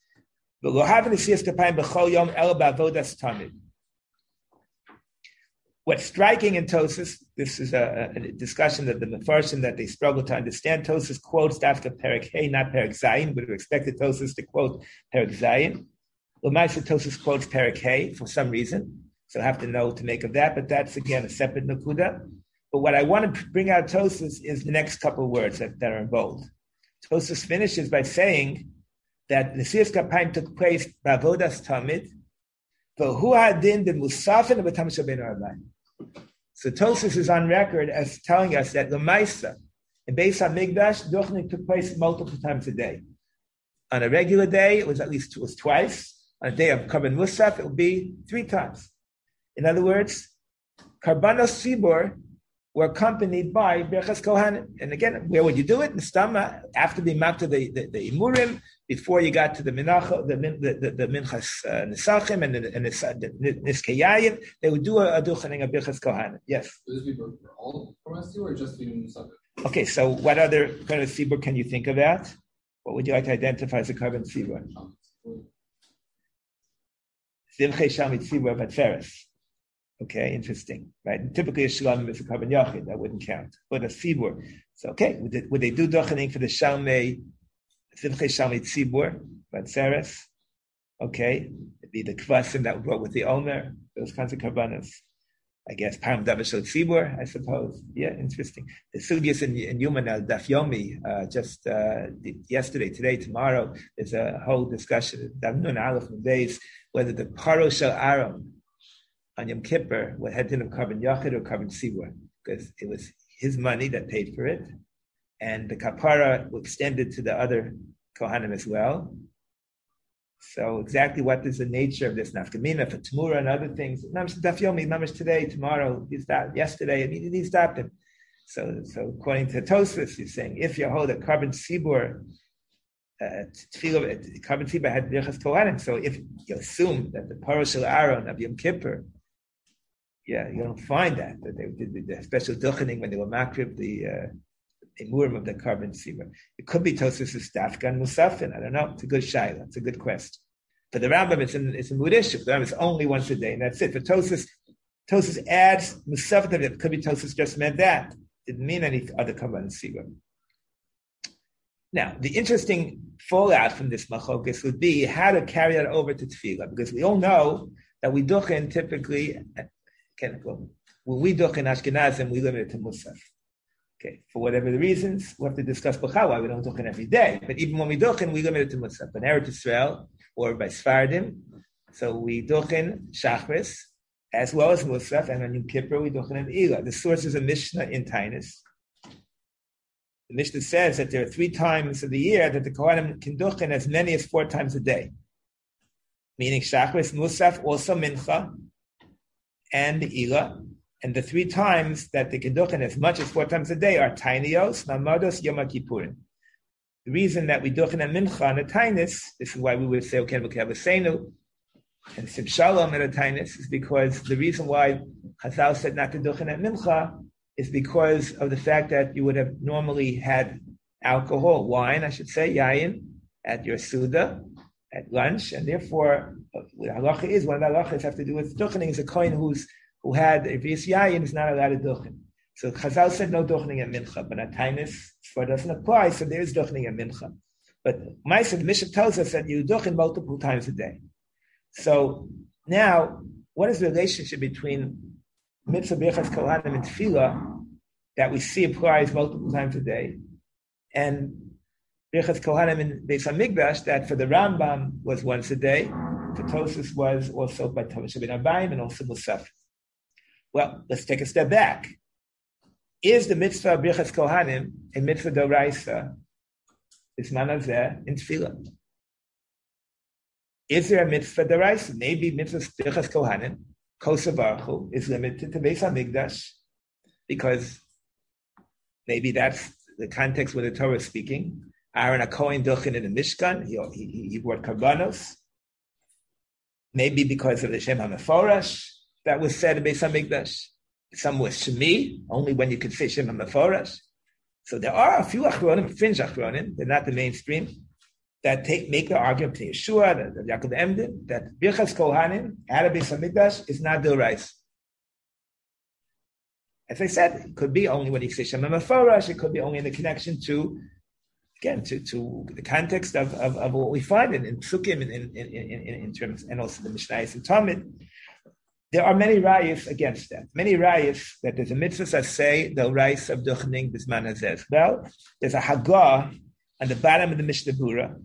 What's striking in Tosfos, this is a discussion that the Mefarshim that they struggle to understand. Tosfos quotes Dafka Perek Hey, not Perek Zayin, but we expected Tosfos to quote Perek Zayin. L'maisa Tosfos quotes Perek Hey for some reason. So I have to know what to make of that, but that's again a separate nakuda. But what I want to bring out Tosfos is the next couple of words that are in bold. Tosfos finishes by saying that Nesias Kapayim took place b'avodas tamid, v'hu hadin b'musafin v'tam shabein arbaim. So Tosfos is on record as telling us that l'maisa in Beis Hamikdash duchening took place multiple times a day. On a regular day, it was twice. On a day of Karban Musaf, it would be 3 times. In other words, Karbanos Tzibur were accompanied by Birchas Kohanim. And again, where would you do it? Nistama, after the Makta, the Imurim, before you got to the Mincha, the Minchas Nisachim and the Niskayayim, they would do a duchening of Birchas Kohanim. Yes? Would this be for all Karbanos Tzibur or just the Nisachim? Okay, so what other Karbanos Tzibur can you think of that? What would you like to identify as a Karbanos Tzibur? Simchei Shalmi Tzibur Batzeres. Okay, interesting, right? Typically, a Shalom is a Karban Yachid, that wouldn't count. But a Tzibur. So, okay, would they do Dochaning for the Shalmei, Simchei Shalmei Tzibur, Batzeres? Okay, it'd be the Kvasim that were brought with the Omer, those kinds of Karbanos. I guess, Param Davashot Tzibur, I suppose. Yeah, interesting. The Sugyas in Yuma now, Daf Yomi, just yesterday, today, tomorrow, there's a whole discussion, Davnun Aleph Days, whether the Paro Shel Aaron on Yom Kippur had to have Karban Yachid or Karban Tzibur, because it was his money that paid for it, and the kapara extended to the other Kohanim as well. So exactly what is the nature of this nafkamina for Tamura and other things? Daf Yomi, Mamish today, tomorrow, yesterday, and he stopped him. So according to Tosfos, he's saying if you hold a Karban Tzibur, Karban Tzibur had Birchas Kohanim. So if you assume that the Paro Shel Aaron of Yom Kippur, you don't find that they did the special duchening when they were makrib the imurim of the Karban Tzibur. It could be Tosfos' Dafka and Musafin. I don't know. It's a good shaila. It's a good quest. For the Rambam, it's a mudishuk. The Rambam is only once a day, and that's it. For Tosfos adds Musafin. It could be Tosfos just meant that. Didn't mean any other Karban Tzibur. Now, the interesting fallout from this machlokas would be how to carry that over to tefillah, because we all know that we duchen typically. When we duchen Ashkenazim, we limit it to Musaf. Okay, for whatever the reasons, we'll have to discuss why we don't duchen every day. But even when we duchen, we limit it to Musaf. But Eretz Yisrael, or by Sfardim, so we duchen Shachris, as well as Musaf, and on Yom Kippur, we duchen an Ila. The source is a Mishnah in Tainus. The Mishnah says that there are 3 times of the year that the Kohanim can duchen as many as 4 times a day. Meaning Shachris, Musaf, also Mincha, and the Ila, and the 3 times that they can duchen as much as 4 times a day are Tainios, Mamados, Yom Kippurim. The reason that we duchen a Mincha and a Tainis, this is why we would say, okay, V'kevasenu, and Sim Shalom and a Tainis, is because the reason why Chazal said not to duchen at Mincha is because of the fact that you would have normally had alcohol, wine, I should say, yayin, at your Suda, at lunch, and therefore, what halacha is, one of the halachas have to do with duchening, is a kohen who had a vis yayin is not allowed to duchen. So Chazal said no dochning at mincha, but at Tainis, it doesn't apply, so there is dochning at mincha. But Maisa, the Mishnah tells us that you dochin multiple times a day. So now, what is the relationship between mitzvah birchas kohanim and tefillah that we see applies multiple times a day, and birchas kohanim in Beis Hamikdash that for the Rambam was once a day, for Tosfos was also by Talmud Shabbat Abayim and also Musaf. Well, let's take a step back. Is the mitzvah of birchas kohanim a mitzvah d'oraisa? It's manazeh in tefillah. Is there a mitzvah d'oraisa? Maybe mitzvah birchas kohanim, kosa baruch is limited to Beis Hamikdash because maybe that's the context where the Torah is speaking. Aaron HaKohen dochin in the Mishkan, he brought karbanos. Maybe because of the Shem HaMeforash that was said in Beis Hamikdash. Some was Shemi, only when you could say Shem HaMeforash. So there are a few achronim, fringe achronim, they're not the mainstream, that make the argument to Yeshua, the Yaakov Emden, that Birchas Kohanim, out of Beis Hamikdash, is not d'oraisa. As I said, it could be only when you say Shem HaMeforash, it could be only in the connection to the context of what we find in Psukim, in terms, and also the Mishnayos and Talmud. There are many rayos against that. Many rayos that there's a mitzvah that say the rice of duchning bisman hazeh. Well, there's a Hagah on the bottom of the Mishnah Berurah,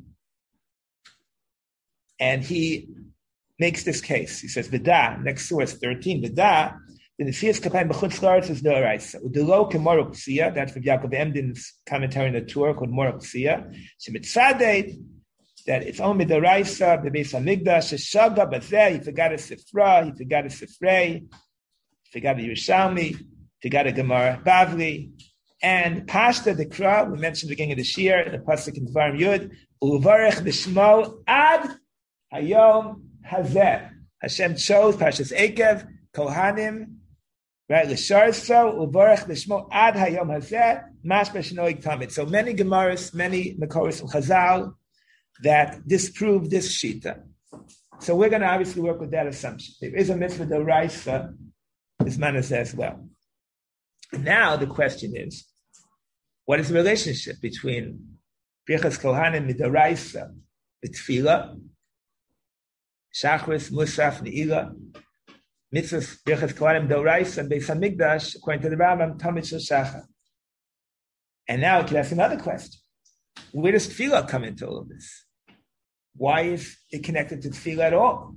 and he makes this case. He says, "V'da," next source 13. "V'da, the Nesias Kapayim b'chutz la'aretz is d'oraisa. Udelo k'morok p'siya." That's from Yaakov Emden's commentary on the Torah called Morok P'siya. Shemitzadeh, that it's only the Raisa, the Beis Hamikdash, Shaga, but there he forgot a Sifra, he forgot a Sifrei, he forgot a Yerushalmi, he forgot a Gemara Bavli, and Pashta the Kra, we mentioned the beginning of the Shir, the Pasuk in Dvarim Yud, Uvarech B'Shmo Ad Hayom Hazeh. Hashem chose Pashas Ekev, Kohanim, right? L'sharso Uvarech B'Shmo Ad Hayom Hazeh, Mashma Shnoig Tamid. So many Gemaras, many Mekoros and Chazal that disprove this shita. So we're going to obviously work with that assumption. There is a mitzvah d'oraisa, this man says as well. Now the question is, what is the relationship between birchas kohanim d'oraisa, the tefillah, shachris, musaf, ne'ilah, mitzvahs birchas kohanim d'oraisa, and Beis Hamikdash, according to the Rambam, tamid shel shachar. And now we can ask another question. Where does tefillah come into all of this? Why is it connected to tefillah at all?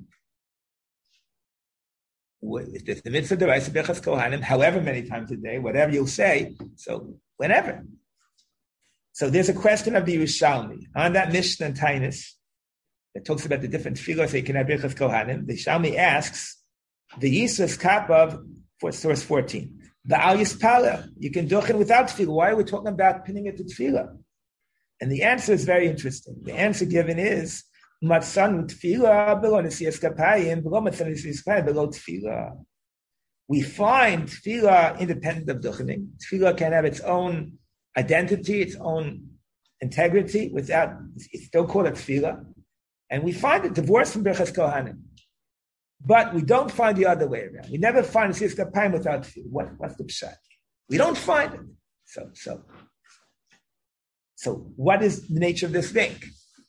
If there's the mitzvah d'oraisa birchas kohanim, however many times a day, whatever you'll say, so whenever. So there's a question of the Yerushalmi. On that Mishnah and Tainis, that talks about the different tefillah, so you can have birchas kohanim, the Yerushalmi asks, the Yisra's Kapav, for source 14, the Al Yispala, you can dochin without tefillah. Why are we talking about pinning it to tefillah? And the answer is very interesting. The answer given is matzanu tefillah below nesiyas kapayim, below matzanu nesiyas kapayim, below tefillah. We find tefillah independent of duchening. Tefillah can have its own identity, its own integrity, without, it's still called a tefillah. And we find it divorced from birchas kohanim. But we don't find the other way around. We never find nesiyas kapayim without tefillah. What's the pshat? We don't find it. So what is the nature of this link?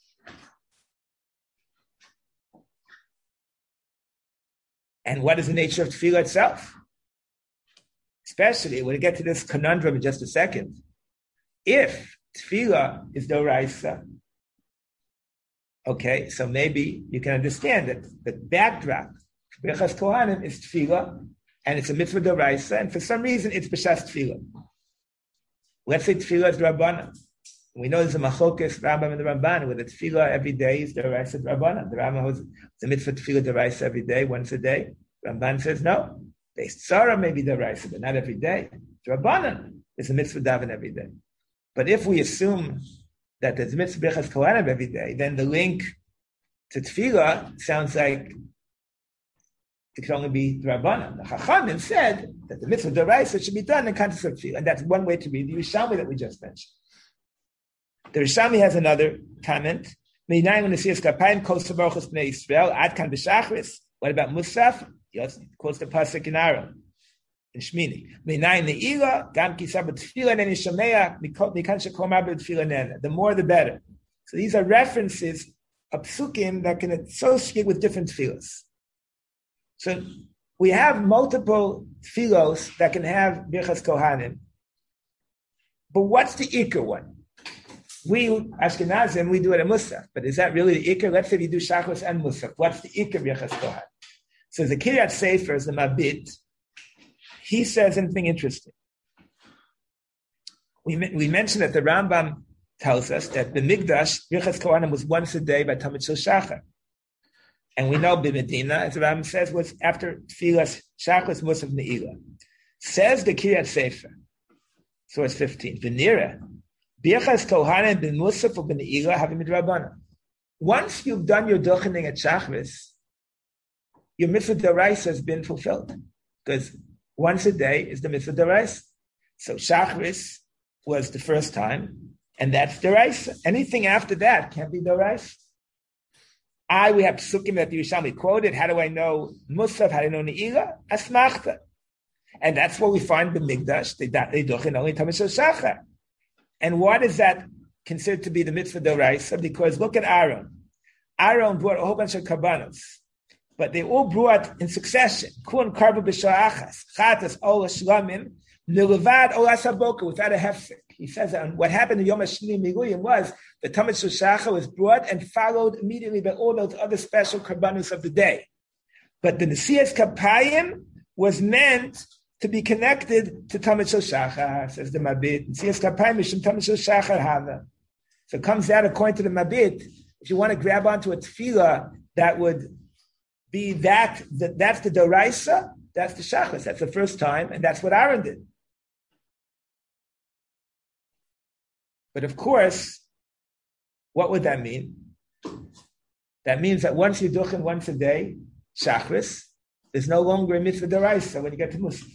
And what is the nature of tefillah itself? Especially, we'll get to this conundrum in just a second. If tefillah is d'oraisa, okay, so maybe you can understand that the backdrop for birchas kohanim is tefillah, and it's a mitzvah d'oraisa, and for some reason it's b'shas tefillah. Let's say tefillah is Rabbanan. We know there's a machokes, Rambam and the Ramban, where the tefillah every day is d'oraisa Rabbanan. The Rambam holds the mitzvah tefillah d'oraisa every day, once a day. Ramban says no. Based Sarah may be d'oraisa, but not every day. Rabbanan is a mitzvah daven every day. But if we assume that there's mitzvah birchas kohanim every day, then the link to tefillah sounds like it can only be Rabbanan. The Chachamim said that the mitzvah d'oraisa should be done in context of tefillah, and that's one way to read the Yerushalmi that we just mentioned. The Yerushalmi has another comment. What about Musaf? He also quotes the pasuk in Aaron. in Shmini. The more the better. So these are references of psukim that can associate with different tefillos. So we have multiple tefillos that can have Birchas Kohanim. But what's the Iker one? We, Ashkenazim, we do it at Musaf. But is that really the Iker? Let's say we do Shachos and Musaf. What's the Iker Birchas Kohanim? So the Kiryat Sefer is the Mabit. He says something interesting. We mentioned that the Rambam tells us that the Migdash, Birchas Kohanim, was once a day by Talmud Shel Shachar. And we know B'Medina, as the Rambam says, was after Tfilas Shachos Musaf Ne'ilah. Says the Kiryat Sefer, source 15, V'nira, Birchas Kohanim bin Musaf or bin Ne'ilah having midrabana. Once you've done your dochening at Shachris, your mitzvah d'oraisa has been fulfilled. Because once a day is the mitzvah d'oraisa. So Shachris was the first time, and that's d'oraisa. Anything after that can't be d'oraisa. We have psukim that the Yerushalmi quoted. How do I know Musaf? How do I know Ne'ilah? Asmachta. And that's what we find the Migdash. They dochen only Talmud Shel Shachar. And why is that considered to be the mitzvah d'oraisa? Because look at Aaron. Aaron brought a whole bunch of karbanos, but they all brought in succession. Kun karba b'sha'achas, chatas ola shlamim, nilevad ola saboka, without a hefsek. He says that what happened in Yom HaShini Miluyim was the Talmud Shel Shachar was brought and followed immediately by all those other special karbanos of the day. But the Nesias Kapayim was meant to be connected to Talmud Shel Shachar, says the Mabit. Nesias Kapayim Mishum Talmud Shel Shachar Hava. So it comes out according to the Mabit. If you want to grab onto a tefillah that would be that's the Doraisa, that's the Shachris. That's the first time, and that's what Aaron did. But of course, what would that mean? That means that once you duchen once a day, Shachris, there's no longer a mitzvah Doraisa when you get to Musaf.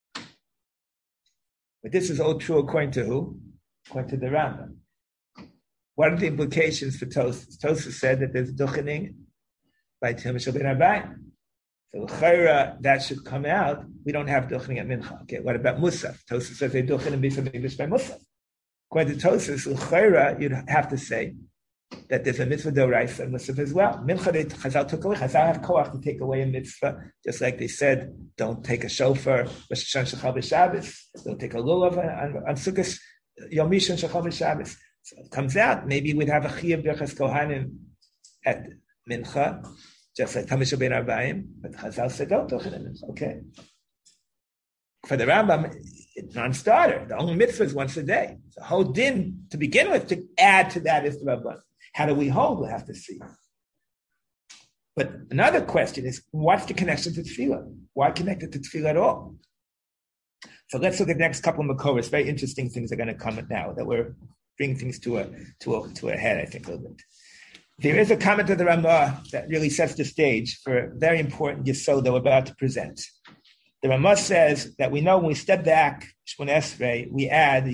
But this is all true according to who? According to the Rambam. What are the implications for Tosfos? Tosfos said that there's duchening by Tim Shel Ben Arbayim. So l'chayra, that should come out. We don't have duchening at Mincha. Okay, what about Musaf? Tosfos says they duchen and Bisa English by Musaf. According to Tosfos, l'chayra, you'd have to say that there's a mitzvah d'oraisa and Musaf as well. Mincha, Chazal took away. Chazal have koach to take away a mitzvah, just like they said, don't take a shofar, Rosh Hashanah Shechal B'Shabbos, don't take a lulav on Sukkot, Yom Rishon Shechal B'Shabbos. So it comes out, maybe we'd have a Chiyuv Birchas Kohanim at Mincha, just like Talmud Shel Ben Arbayim, but Chazal said, don't do it at Mincha. Okay. For the Rambam, it's non-starter. The only mitzvah is once a day. So the whole din, to begin with, to add to that is the Rabban. How do we hold? We'll have to see. But another question is, what's the connection to Tefillah? Why connect it to Tefillah at all? So let's look at the next couple of Makoros. Very interesting things are going to come now that we're bring things to a head, I think, a little bit. There is a comment of the Ramah that really sets the stage for a very important yesod that we're about to present. The Ramah says that we know when we step back, Shmon Esrei, we add,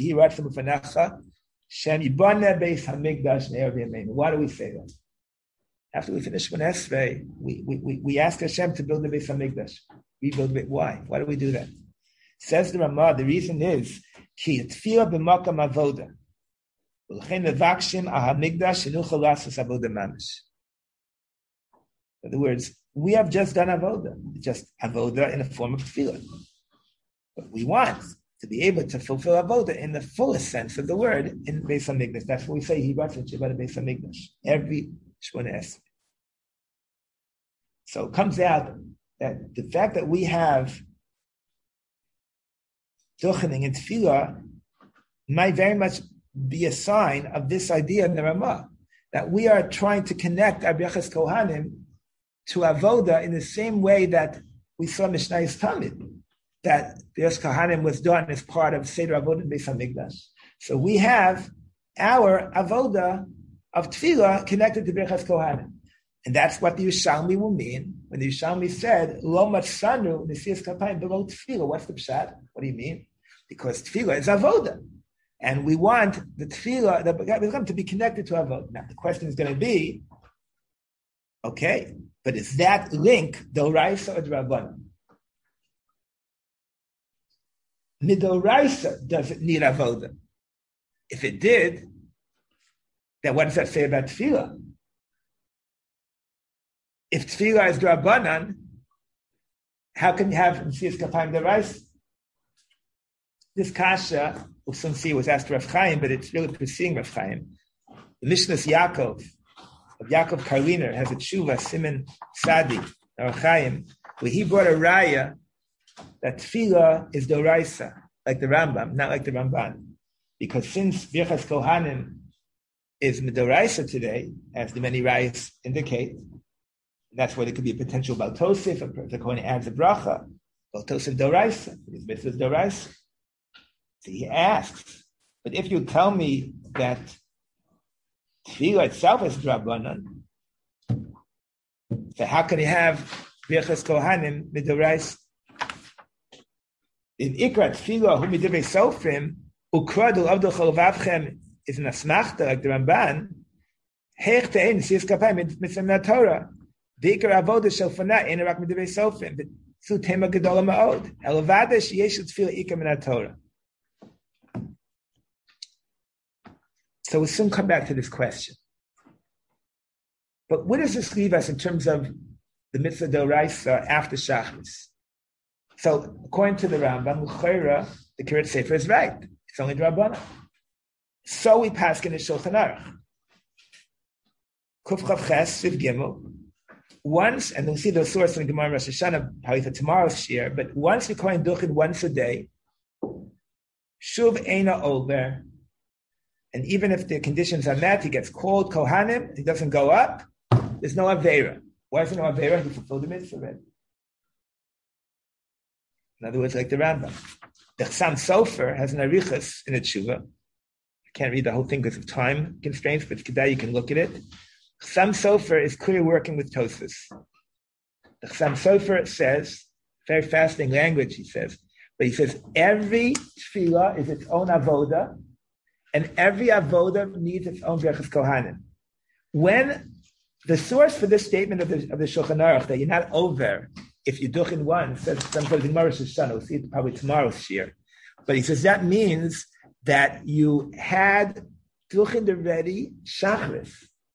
Shem Yibana Beis HaMikdash Ne'er B'Yameinu. Why do we say that? After we finish Shmon Esrei, we ask Hashem to build the Beis HaMikdash. Rebuild it. Why? Why do we do that? Says the Ramah, the reason is, Ki Tefillah B'Makam Avoda. In other words, we have just done avoda, just avoda in the form of tefillah. But we want to be able to fulfill avoda in the fullest sense of the word in Beis HaMikdash. That's what we say, he brought it about Beis HaMikdash. Every Shmona Esrei. So it comes out that the fact that we have duchening and tefillah might very much be a sign of this idea in the Ramah, that we are trying to connect our Birchas Kohanim to Avoda in the same way that we saw Mishnayos Tamid, that Birchas Kohanim was done as part of Seder Avoda Beis HaMikdash. So we have our Avoda of Tefillah connected to Birchas Kohanim. And that's what the Yerushalmi will mean when the Yerushalmi said, Lo matzanu nesias kapayim below Tefillah. What's the pshat? What do you mean? Because Tefillah is Avoda. And we want the tefillah, the Beis to be connected to Avodah. Now, the question is going to be, okay, but is that link Doraisa or Drabanan? Midoraisa doesn't need avoda. If it did, then what does that say about tefillah? If tefillah is drabanan, how can you have Mesias Kapayim Deraisa? This kasha, we'll soon see, was asked Rav Chaim, but it's really preceding Rav Chaim. The Mishnah's Yaakov, of Yaakov Karliner, has a tshuva, Siman Sadi, Rav Chaim, where he brought a raya that tefillah is doraisa, like the Rambam, not like the Ramban. Because since Birchas Kohanim is midoraisa today, as the many rayas indicate, that's why there could be a potential baltosif, if the Kohen adds a bracha, baltosif doraisa, his mitzvah is doraisa. So he asks, but if you tell me that tefillah itself is drabanan, so how can you have Birchas Kohanim midoraisa? In Ikra tefillah hu midivrei sofrim ukradu avdol cholavavchem is an asmachta like the Ramban. Heich te'en Mesias Kapayim mitzvah Torah. The Ikra avoda shofana ein rak midivrei sofrim. But zu tema gedola ma'od. Elavada sheyesh tefillah ikra min Torah. So we'll soon come back to this question. But what does this leave us in terms of the mitzvah d'oraisa after Shachris? So according to the Rambam, L'chayra, the Kiryat Sefer is right. It's only Drabbana. So we pass in the Shulchan Aruch. Kuf Chav Ches, Siv Gimel. Once, and we'll see the source in the Gemara Rosh Hashanah, probably for tomorrow's shir, but once we call in Duchin once a day, Shuv Eina Olber, and even if the conditions are met, he gets called Kohanim, he doesn't go up, there's no Aveira. Why is there no Aveira? He fulfilled the mitzvah already. In other words, like the Rambam. The Chassam Sofer has an arichas in the tshuva. I can't read the whole thing because of time constraints, but today you can look at it. Chassam Sofer is clearly working with Tosfos. The Chassam Sofer says, very fascinating language, he says, but he says, every tefillah is its own avoda, and every avoda needs its own Birchas Kohanim. When the source for this statement of the Shulchan Aruch, that you're not over if you duchin one, says sometimes in Rosh Hashanah, we'll see it probably tomorrow's shir. But he says that means that you had duchin already Shachris.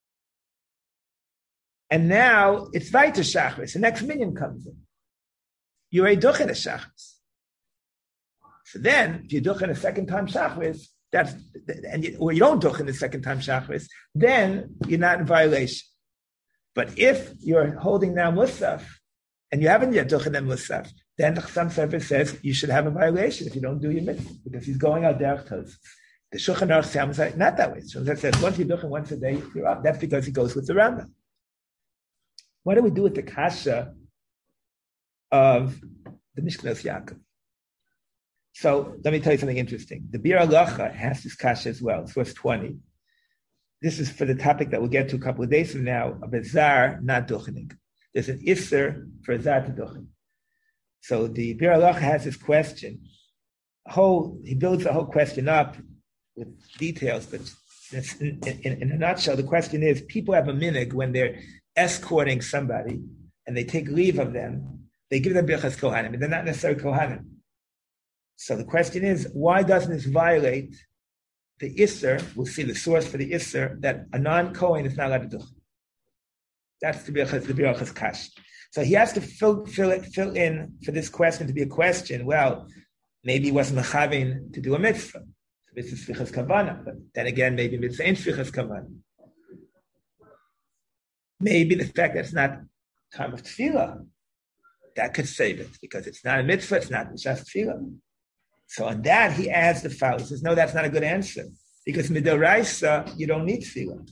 And now it's Vaita Shachris. The next minion comes in. You're a duchin a Shachris. So then, if you duchin a second time Shachris, or you don't duchin the second time Shachris, then you're not in violation. But if you're holding now Musaf, and you haven't yet duchin and Musaf, then the Chassam Sofer says you should have a violation if you don't do your mitzvah, because he's going out derech Tosfos. The Shulchan Aruch sounds like not that way. So that says once you duchin once a day, you're up. That's because he goes with the Rambam. What do we do with the kasha of the Mishknos Yaakov? So let me tell you something interesting. The Bir Halacha has this kasha as well. Source 20. This is for the topic that we'll get to a couple of days from now, of a zar not duchening. There's an isser for a zar to duchen. So the Bir Halacha has this question. He builds the whole question up with details, but in a nutshell, the question is, people have a minhag when they're escorting somebody and they take leave of them, they give them Birchas Kohanim, and they're not necessarily Kohanim. So the question is, why doesn't this violate the Isser? We'll see the source for the Isser, that a non-Kohen is not allowed to do. That's the Birchas Kash. So he has to fill in for this question to be a question. Well, maybe he wasn't Mechavin to do a mitzvah. So this is Sfichas Kavana. But then again, maybe mitzvah ain't Sfichas Kavana. Maybe the fact that it's not time of tefillah, that could save it, because it's not a mitzvah, it's not just tefillah. So on that, he adds the foul. He says, no, that's not a good answer, because midoraisa, you don't need tefillah.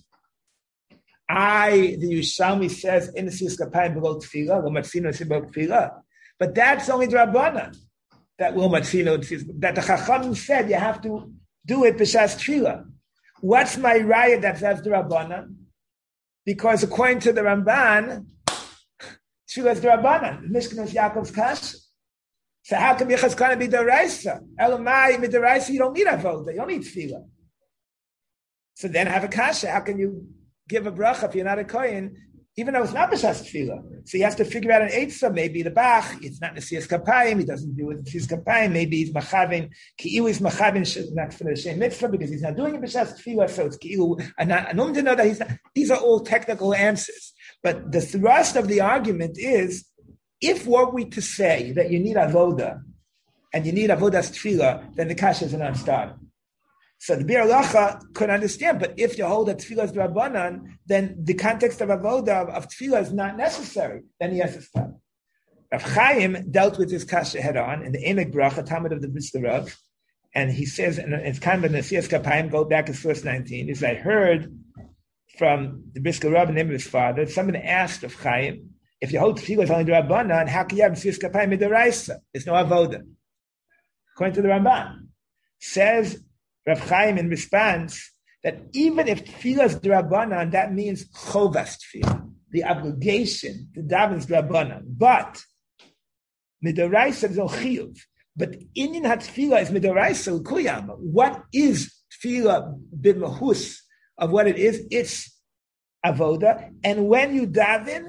The Yerushalmi says, in the Mesias Kapayim below tefillah, lo matzino below tefillah. But that's only Drabbana, that lo matzino, that the Chacham said you have to do it b'shas tefillah. What's my raya that says Drabbana? Because according to the Ramban, tefillah is Drabbana. Mishknos Yaakov's kasha. So how can Birchas Kohanim be deraisa? Elamai mideraisa, you don't need avoda, you don't need tefillah. So then have a kasha. How can you give a bracha if you're not a kohen even though it's not B'Shas Tefillah. So he has to figure out an Eitzah, maybe the Bach, it's not Nesias Kapayim, he doesn't do it Nesias Kapayim, maybe he's Machavin, Ki'ilu is Machavin, not for the Shem Mitzvah, because he's not doing it B'Shas Tefillah, so it's Ki'ilu, and I know to know that he's not, these are all technical answers. But the thrust of the argument is, if were we to say that you need Avoda, and you need Avodas Tefillah, then the Kasha is a non-starter. So the Bir Halacha could understand, but if you hold that Tefillah is Rabbanan, then the context of Avodah, of Tefillah, is not necessary. Then he has to stop. Rav Chaim dealt with this kasha head on in the Emek Bracha, Talmud of the Brisker Rav, and he says, and it's kind of in the Nesias Kapayim, go back to source 19, is I heard from the Brisker Rav, the name of his father, someone asked Rav Chaim, if you hold Tefillah is only the Rabbanan, how can you have Nesias Kapayim mid'oraisa? There's no Avodah. According to the Ramban, says Rav Chaim in response that even if Tefillah is D'Rabbanan, that means Chovas Tefillah, the obligation, the daven is D'Rabbanan. But Midoraisa is no Chiyuv. But Inyan HaTefillah is Midoraisa L'Kuyama. What is Tefillah b'mahus of what it is? It's Avoda. And when you daven,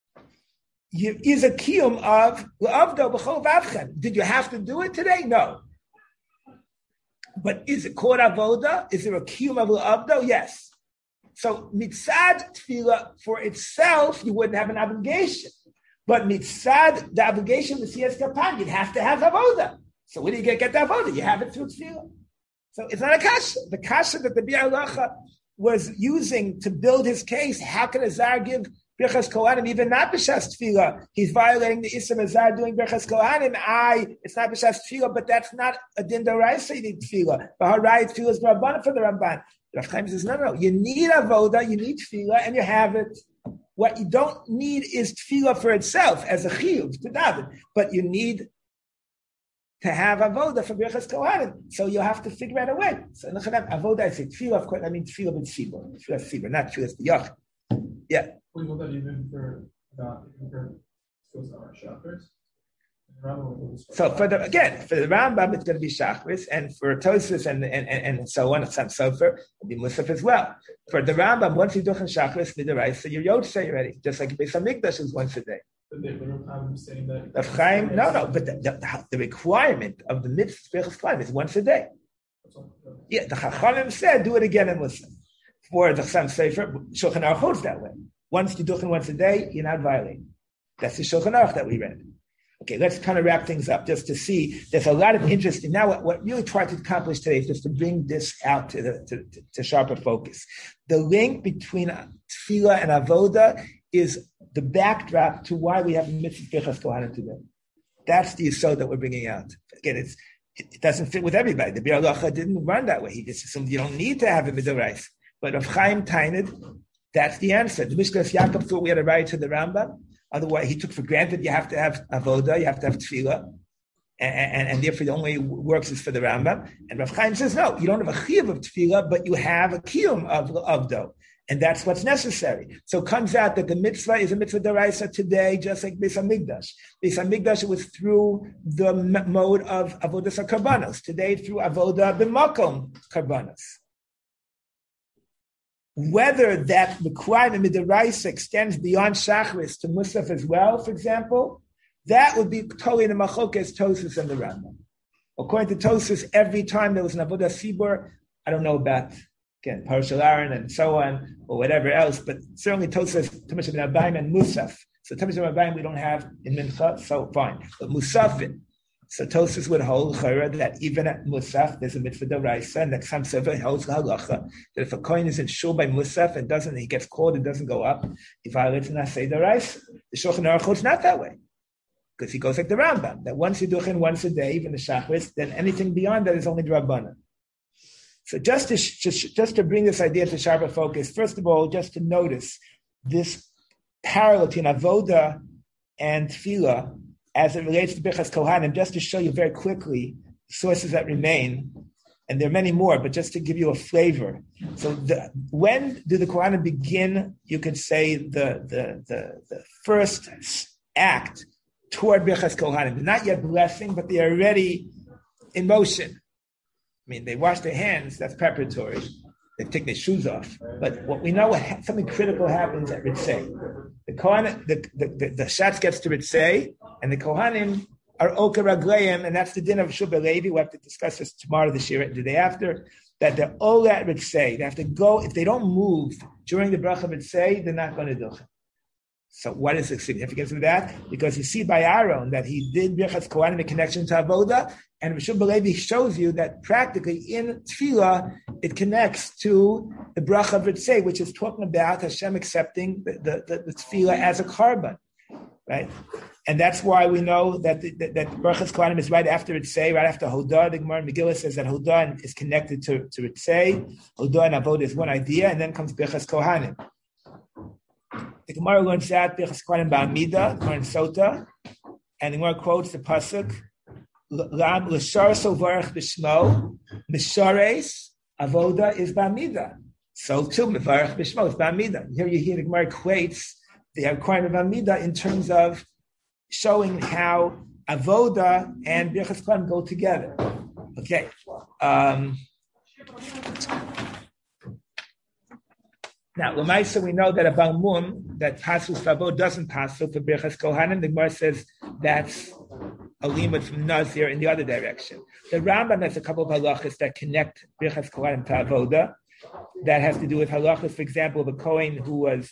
is a kiyum of L'Avdo B'chol Vavchen. Did you have to do it today? No. But is it called avoda? Is there a kiyum of l'avdo? Yes. So mitzad tefillah for itself, you wouldn't have an obligation. But mitzad, the obligation with Nesias Kapayim, you'd have to have avoda. So where do you get the avoda? You have it through tefillah. So it's not a kasha. The kasha that the Bir Halacha was using to build his case, how can a zar give Birchas Kohanim, even not B'Shas Tefillah? He's violating the Isam Azar doing Birchas Kohanim. It's not B'Shas Tefillah, but that's not a din d'oraisa. You need Tefillah. B'Harai Tefillah is Rabbanan for the Ramban. Rav Chaim says, no. You need Avoda, you need Tefillah, and you have it. What you don't need is Tefillah for itself as a chiyuv to daven, but you need to have Avoda for Birchas Kohanim. So you have to figure out a way. So Avoda, I say Tefillah, of course, I mean Tefillah with Sibur. Tefillah Sibur, not Tefillah Yach. Yeah. We know that even for Shachris. So for the Rambam, it's going to be Shachris, and for Tosfos and so on, and so forth, it'll be Musaf as well. For the Rambam, once you do Shachris, Mid'oraisa, you're Yotzei already, just like Beis Hamikdash is once a day. But they don't saying that. Of Chaim, no, but the requirement of the mitzvah is once a day. Yeah, the Chachamim said, do it again in Musaf. For the Chassam Sefer, Shulchan Aruch holds that way. Once you do it once a day, you're not violating. That's the Shulchan Aruch that we read. Okay, let's kind of wrap things up just to see. There's a lot of interest. And now what really tried to accomplish today is just to bring this out to sharper focus. The link between Tefillah and Avoda is the backdrop to why we have Mitzvah Birchas Kohanim today. That's the yesod that we're bringing out. Again, it doesn't fit with everybody. The Bir Halacha didn't run that way. He just assumed you don't need to have a Midorais. But of Chaim Tainid, that's the answer. The Mishkas Yaakov thought we had a right to the Rambam. Otherwise, he took for granted you have to have avoda, you have to have tefillah, and therefore the only works is for the Rambam. And Rav Chaim says, no, you don't have a chiyuv of tefillah, but you have a kiyum of avdo, and that's what's necessary. So it comes out that the mitzvah is a mitzvah d'oraisa today, just like Beis Hamikdash. Beis Hamikdash was through the mode of avodas karbanos. Today, through avoda b'makom karbanos. Whether that requirement mid'oraisa extends beyond Shachris to Musaf as well, for example, that would be totally in the Machokes, Tosfos, and the Rambam. According to Tosfos, every time there was an Avodah Sibur, I don't know about, again, Parashal Aaron and so on, or whatever else, but certainly Tosfos, Tumash ben Abayim, and Musaf. So Tumash ben Abayim we don't have in Mincha, so fine. But Musafin. So Tosfos would hold that even at Musaf, there's a mitzvah d'oraisa, and that Chassam Sofer holds the halacha that if a coin isn't sure by Musaf and he gets called and doesn't go up, he violates an asay d'oraisa. The Shulchan Aruch holds not that way, because he goes like the Rambam, that once you do it once a day, even the Shachris, then anything beyond that is only D'Rabbanan. So just to bring this idea to sharper focus, first of all, just to notice this parallel between Avoda and Tefillah, as it relates to Birchas Kohanim, just to show you very quickly the sources that remain, and there are many more, but just to give you a flavor. So when do the Kohanim begin, you could say, the first act toward Birchas Kohanim? They're not yet blessing, but they are already in motion. I mean, they wash their hands, that's preparatory. They take their shoes off. But what we know, something critical happens at Ritzei. The Kohen, the Shatz gets to Ritzei, and the Kohanim are Oker Ragleim, and that's the din of Shubha Levi. We'll have to discuss this tomorrow, this year, and the day after. That they're all at Ritzei. They have to go. If they don't move during the bracha of Ritzei, they're not going to do it. So what is the significance of that? Because you see by Aaron that he did Birchas Kohanim in connection to Avoda, and Rishon Balevi shows you that practically in Tefillah, it connects to the bracha of Ritzei, which is talking about Hashem accepting the Tefillah as a carbon, right? And that's why we know that that Birchas Kohanim is right after Ritzei, right after Hodah. The Gemara in Megillah says that Hodah is connected to Ritzei. Hodah and Avoda is one idea, and then comes Birchas Kohanim. The Gemara learns that Birchas Kohanim Ba'amida, Gemara in Sota, and the Gemara quotes the pasuk, "Lam l'shar sovarach b'shmo, mishares avoda is Ba'amida." So too, mevarach b'shmo is Ba'amida. Here you hear the Gemara equates the Kohanim Ba'amida in terms of showing how avoda and Birchas Kohanim go together. Okay. Now, Lamaisa, we know that a Balmum, that Pasus Favo doesn't pass for Birchas Kohanim. The Gemara says that's a limit from Nazir in the other direction. The Rambam has a couple of halachas that connect Birchas Kohanim to Avoda. That has to do with halachas, for example, of a Kohen who was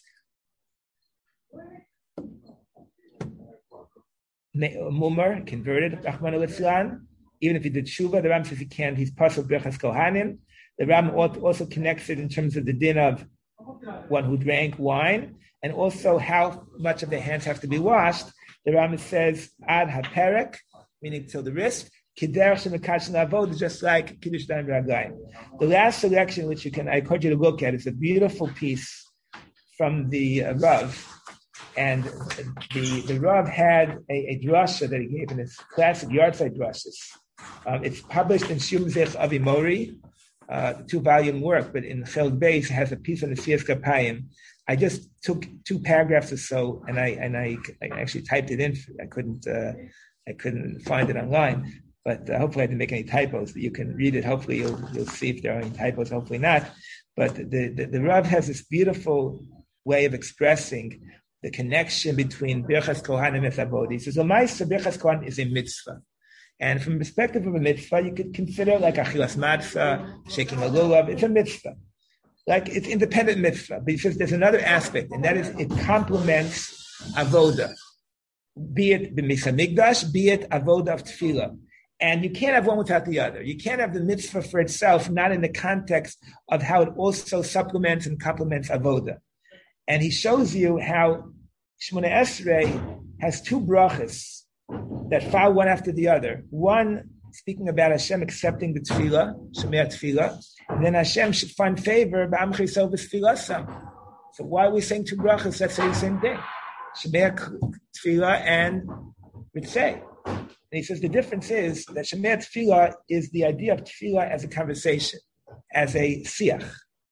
Mumar, converted, Rahman al-Islam. Even if he did Shuvah, the Rambam says he can't, he's Pasul Birchas Kohanim. The Rambam also connects it in terms of the din of one who drank wine, and also how much of the hands have to be washed. The Rambam says ad haperek, meaning till the wrist. Kiderach shemekash na'avod, just like kiddush dan raglayim. The last selection, which I encourage you to look at, is a beautiful piece from the Rav, and the Rav had a drasha that he gave in his classic Yartzeit drashas. It's published in Shum Zich Avimori. 2-volume work, but in Cheld Beis has a piece on the Siyas Kapayim. I just took 2 paragraphs or so, and I actually typed it in. I couldn't find it online, but hopefully I didn't make any typos. That you can read it. Hopefully you'll see if there are any typos. Hopefully not. But the Rav has this beautiful way of expressing the connection between Birchas Kohanim and Avoda. He says, "L'maisa Birchas Kohanim is a mitzvah." And from the perspective of a mitzvah, you could consider like achilas matzah, shaking a lulav. It's a mitzvah. Like it's independent mitzvah. But he says there's another aspect, and that is it complements avoda. Be it b'misa migdash, be it avoda of tefillah. And you can't have one without the other. You can't have the mitzvah for itself, not in the context of how it also supplements and complements avoda. And he shows you how Shemona Esrei has 2 brachas that follow one after the other. One speaking about Hashem accepting the tefillah, Shemei tefillah, and then Hashem should find favor b'amchei yisrael v'tefillasam. So why are we saying 2 brachas that say the same thing? Shemei tefillah and Ritzei. And he says the difference is that Shemei tefillah is the idea of tefillah as a conversation, as a siach.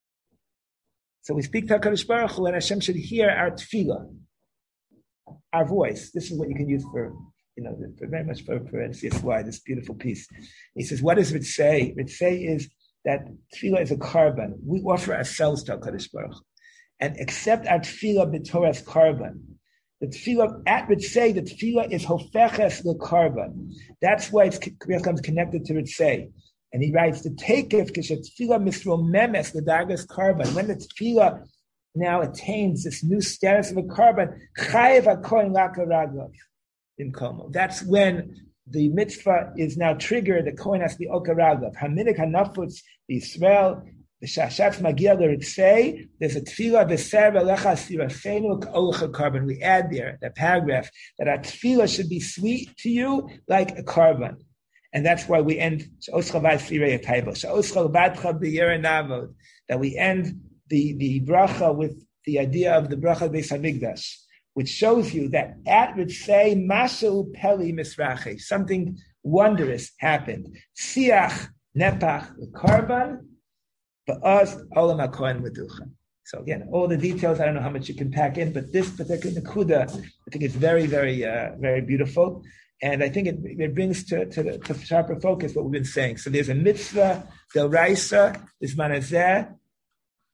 So we speak to HaKadosh Baruch Hu, and Hashem should hear our tefillah, our voice. This is what you can use for very much for NCSY, this beautiful piece. He says, what does Ritzei? Ritzei is that tefillah is a carbon. We offer ourselves to HaKadosh Baruch Hu and accept our tefillah b'torah's carbon. The tefillah at Ritzei, the tefillah is hofeches l'carbon. That's why it becomes connected to Ritzei. And he writes, the takef kishet tefillah misromemes l'dargas carbon. When the tefillah now attains this new status of a carbon, chayev hakohen laka raglav. That's when the mitzvah is now triggered. The Kohen has to be okaragav. Haminik hanafutz Yisrael the shashatz magia l'ritzei. There's a tefillah b'ser v'lecha sirafenu k'olcha carbon. We add there that paragraph that our tefillah should be sweet to you like a carbon, and that's why we end sha'oscha v'asirei atayva sha'oscha l'badcha b'yera navod. That we end the bracha with the idea of the bracha Beis Hamikdash, which shows you that at Ritzei, Mashu Peli Misrache, something wondrous happened. Siach Nepach Karban, Ba'az Olam HaKohen Meducha. So again, all the details, I don't know how much you can pack in, but this particular Nakuda, I think it's very, very, very beautiful. And I think it brings to sharper focus what we've been saying. So there's a mitzvah, del raisa, there's manazeh,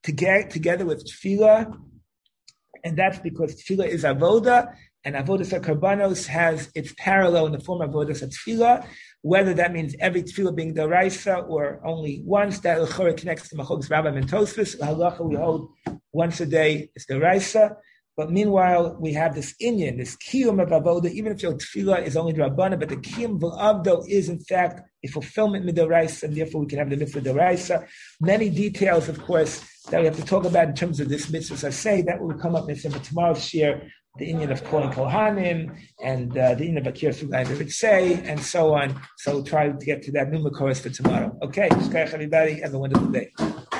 together with tefillah, and that's because tefillah is avoda, and avodas karbanos has its parallel in the form of avodas tefillah. Whether that means every tefillah being deraisa or only once, that l'chora connects to Machogas Rambam and Tosfos. Halacha we hold once a day is deraisa. But meanwhile, we have this inyan, this kiyum of avoda, even if your tefillah is only drabbana, but the kiyum v'avdo is in fact a fulfillment midoraisa, and therefore we can have the mitzvah deraisa. Many details, of course, that we have to talk about in terms of this mitzvah. So I say that will come up in tomorrow's share, the inyan of calling kohanim, and the inyan of akir sugai v'ritzei, and so on. So we'll try to get to that new makoros for tomorrow. Okay, everybody, have a wonderful day.